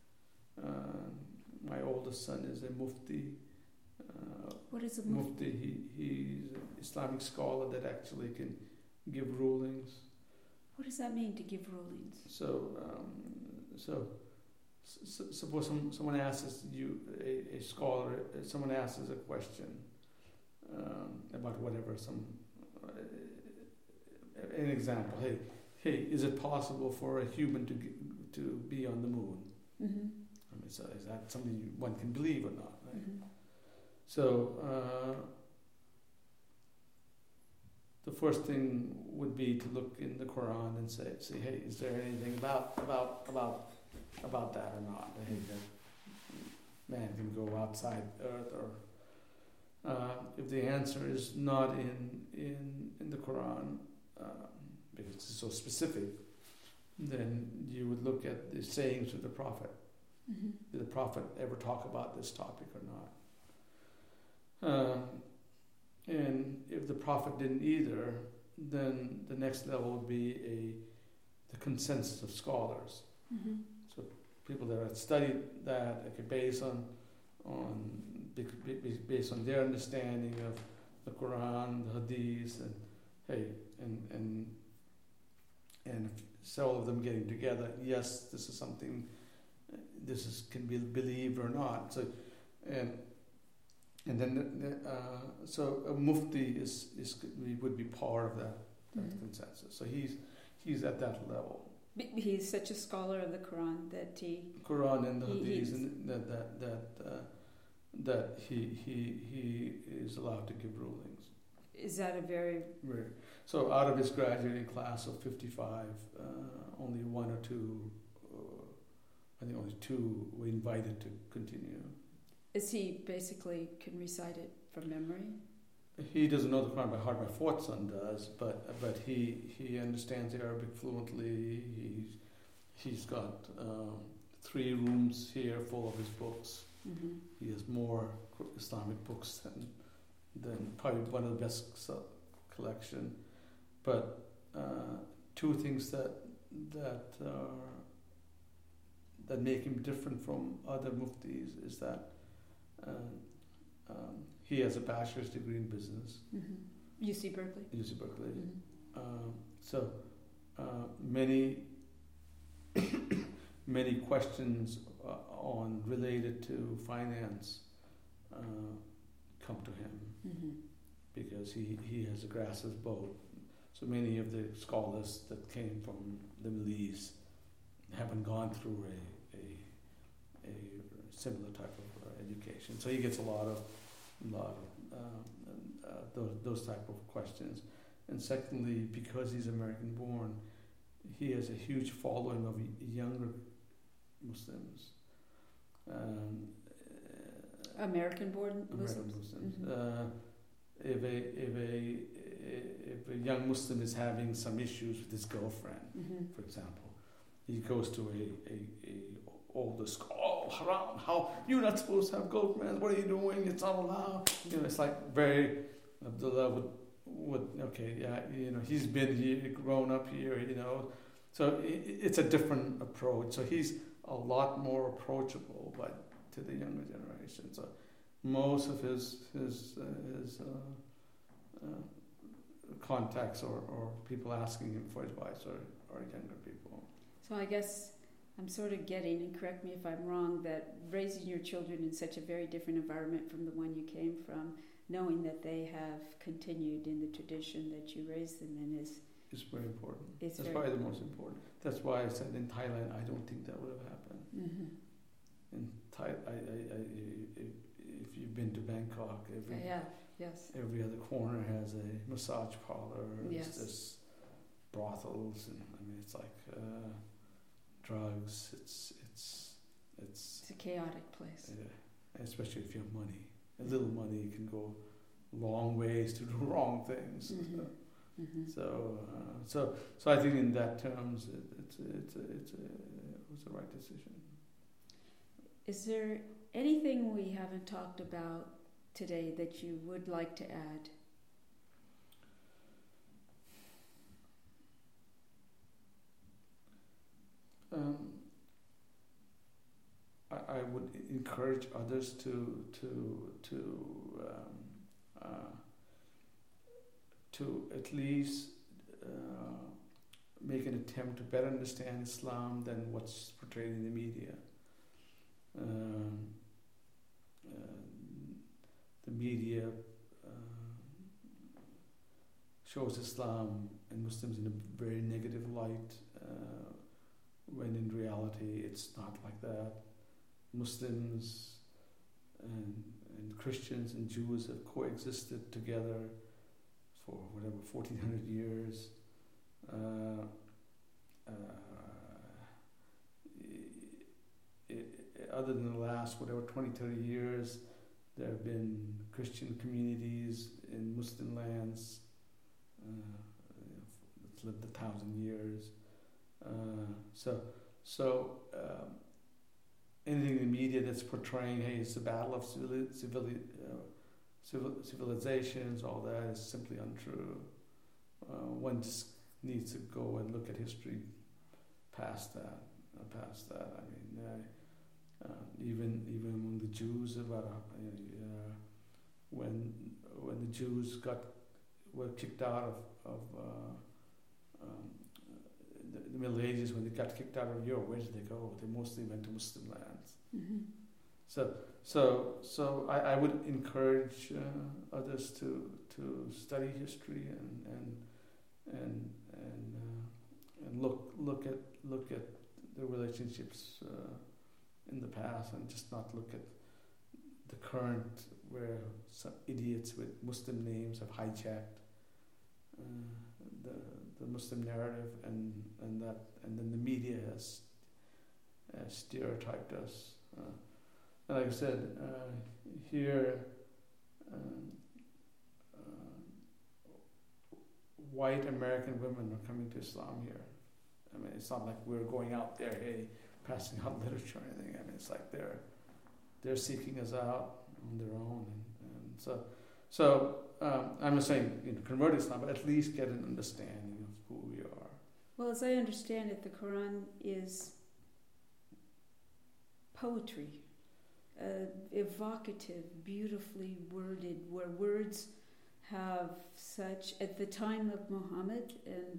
My oldest son is a mufti. What is a mufti? He's an Islamic scholar that actually can give rulings. What does that mean, to give rulings? Suppose someone asks you, a scholar, someone asks a question about whatever, an example. Hey, is it possible for a human to be on the moon? Mm-hmm. I mean, so is that something one can believe or not? Right? Mm-hmm. So the first thing would be to look in the Quran and say, hey, is there anything about that or not? Hey, that man can go outside Earth, or if the answer is not in the Quran, because it's so specific, then you would look at the sayings of the Prophet. Mm-hmm. Did the Prophet ever talk about this topic or not? And if the Prophet didn't either, then the next level would be the consensus of scholars. Mm-hmm. So people that had studied that, based on their understanding of the Quran, the Hadith, and several of them getting together. Yes, this is something. Can be believed or not. So, and then so a mufti would be part of that mm-hmm. consensus. So he's at that level. He's such a scholar of the Quran that Quran and the Hadith, and that he is allowed to give rulings. Is that a very so out of his graduating class of 55, only one or two. I think only two were invited to continue. Is he basically can recite it from memory? He doesn't know the Quran by heart. My fourth son does, but he understands Arabic fluently. He's got 3 rooms here full of his books. Mm-hmm. He has more Islamic books than probably one of the best collection. But 2 things that make him different from other muftis is that he has a bachelor's degree in business. Mm-hmm. UC Berkeley. Mm-hmm. So many questions related to finance come to him, mm-hmm. because he has a grasp of both. So many of the scholars that came from the Middle East haven't gone through a similar type of education. So he gets a lot of those type of questions. And secondly, because he's American born, he has a huge following of younger Muslims. American born Muslims? Muslims. Mm-hmm. if a young Muslim is having some issues with his girlfriend, for example, he goes to a older scholar. Oh, haram! How you're not supposed to have girlfriends? What are you doing? It's not allowed. It's like very Abdullah would okay, yeah, he's been here, grown up here, so it's a different approach. So he's a lot more approachable, but to the younger generation. So most of his contacts or people asking him for advice are younger people. So I guess I'm sort of getting, and correct me if I'm wrong, that raising your children in such a very different environment from the one you came from, knowing that they have continued in the tradition that you raised them in is very important. That's probably the most important. That's why I said in Thailand, I don't think that would have happened. In Thailand, if you've been to Bangkok, every other corner has a massage parlor. Yes. There's brothels, and it's like drugs. It's a chaotic place. Yeah, especially if you have money. A little money can go long ways to do wrong things. So I think in that terms, it was the right decision. Is there anything we haven't talked about today that you would like to add? I would encourage others to at least make an attempt to better understand Islam than what's portrayed in the media. The media shows Islam and Muslims in a very negative light, when in reality it's not like that. Muslims and Christians and Jews have coexisted together for 1,400 years. Other than the last 20, 30 years, there have been Christian communities in Muslim lands that's lived 1,000 years. Anything in the media that's portraying, hey, it's a battle of civilizations, all that is simply untrue. One just needs to go and look at history past that. Even among the Jews, when the Jews were kicked out of the Middle Ages, when they got kicked out of Europe, where did they go? They mostly went to Muslim lands. So I would encourage others to study history and look at the relationships in the past, and just not look at the current, where some idiots with Muslim names have hijacked the Muslim narrative, and then the media has stereotyped us. Like I said, here, white American women are coming to Islam here. It's not like we're going out there, hey, passing out literature or anything. It's like they're seeking us out on their own, and so I'm not saying convert Islam, but at least get an understanding of who we are. Well, as I understand it, the Quran is poetry, evocative, beautifully worded, where words have such, at the time of Muhammad, and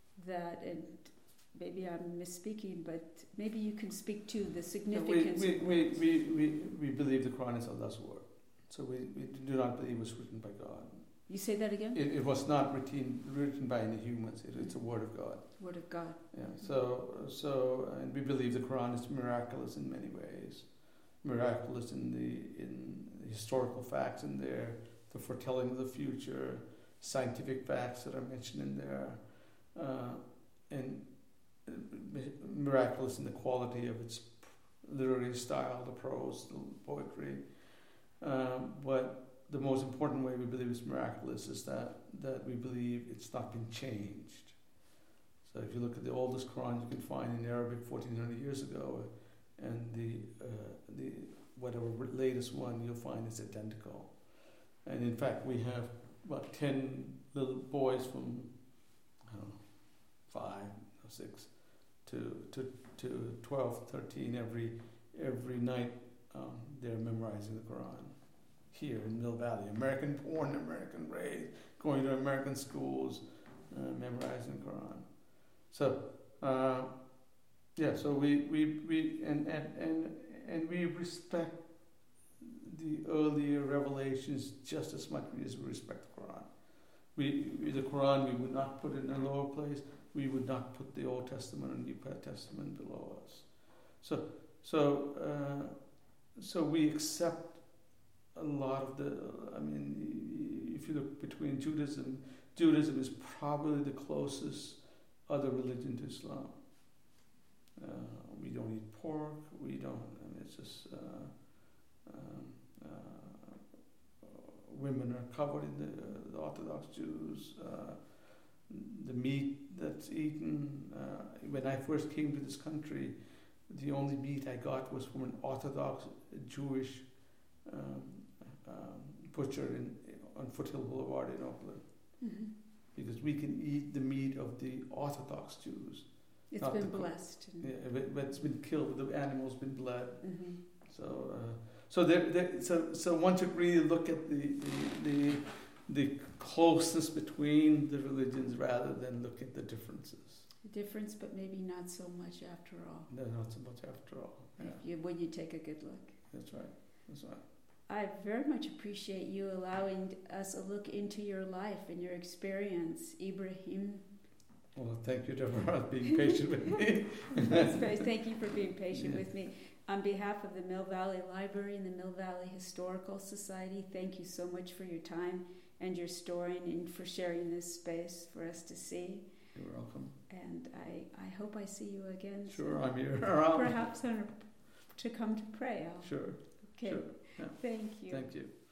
maybe I'm misspeaking, but maybe you can speak to the significance. We believe the Quran is Allah's word. So we do not believe it was written by God. You say that again? It was not written by any humans. It's a word of God. Word of God. Yeah. So and we believe the Quran is miraculous in many ways. Miraculous in the historical facts in there, the foretelling of the future, scientific facts that are mentioned in there, and miraculous in the quality of its literary style, the prose, the poetry. But the most important way we believe it's miraculous is that we believe it's not been changed. So if you look at the oldest Quran you can find in Arabic 1400 years ago, and the whatever latest one you'll find is identical. And in fact, we have about 10 little boys from, I don't know, 5 or 6 to 12, 13 every night. They're memorizing the Quran here in Mill Valley. American born, American raised, going to American schools, memorizing the Quran. So, so we respect the earlier revelations just as much as we respect the Quran. The Quran we would not put in a lower place. We would not put the Old Testament and New Testament below us. So we accept a lot of the. I mean, if you look between Judaism is probably the closest other religion to Islam. We don't eat pork. We don't. I mean, it's just women are covered in the Orthodox Jews. The meat that's eaten. When I first came to this country, the only meat I got was from an Orthodox Jewish butcher on Foothill Boulevard in Oakland. Mm-hmm. Because we can eat the meat of the Orthodox Jews. It's been blessed. But it's been killed. The animal's been bled. Mm-hmm. So one should really look at the closeness between the religions rather than look at the differences. Difference, but maybe not so much after all. No, not so much after all. Yeah. When you take a good look. That's right. I very much appreciate you allowing us a look into your life and your experience, Ibrahim. Well, thank you, Deborah, for being patient with me. Thank you for being patient with me. On behalf of the Mill Valley Library and the Mill Valley Historical Society, thank you so much for your time and your story and for sharing this space for us to see. You're welcome. And I hope I see you again. Sure, I'm here around. Perhaps to come to pray. Sure. Okay. Sure. Yeah. Thank you. Thank you.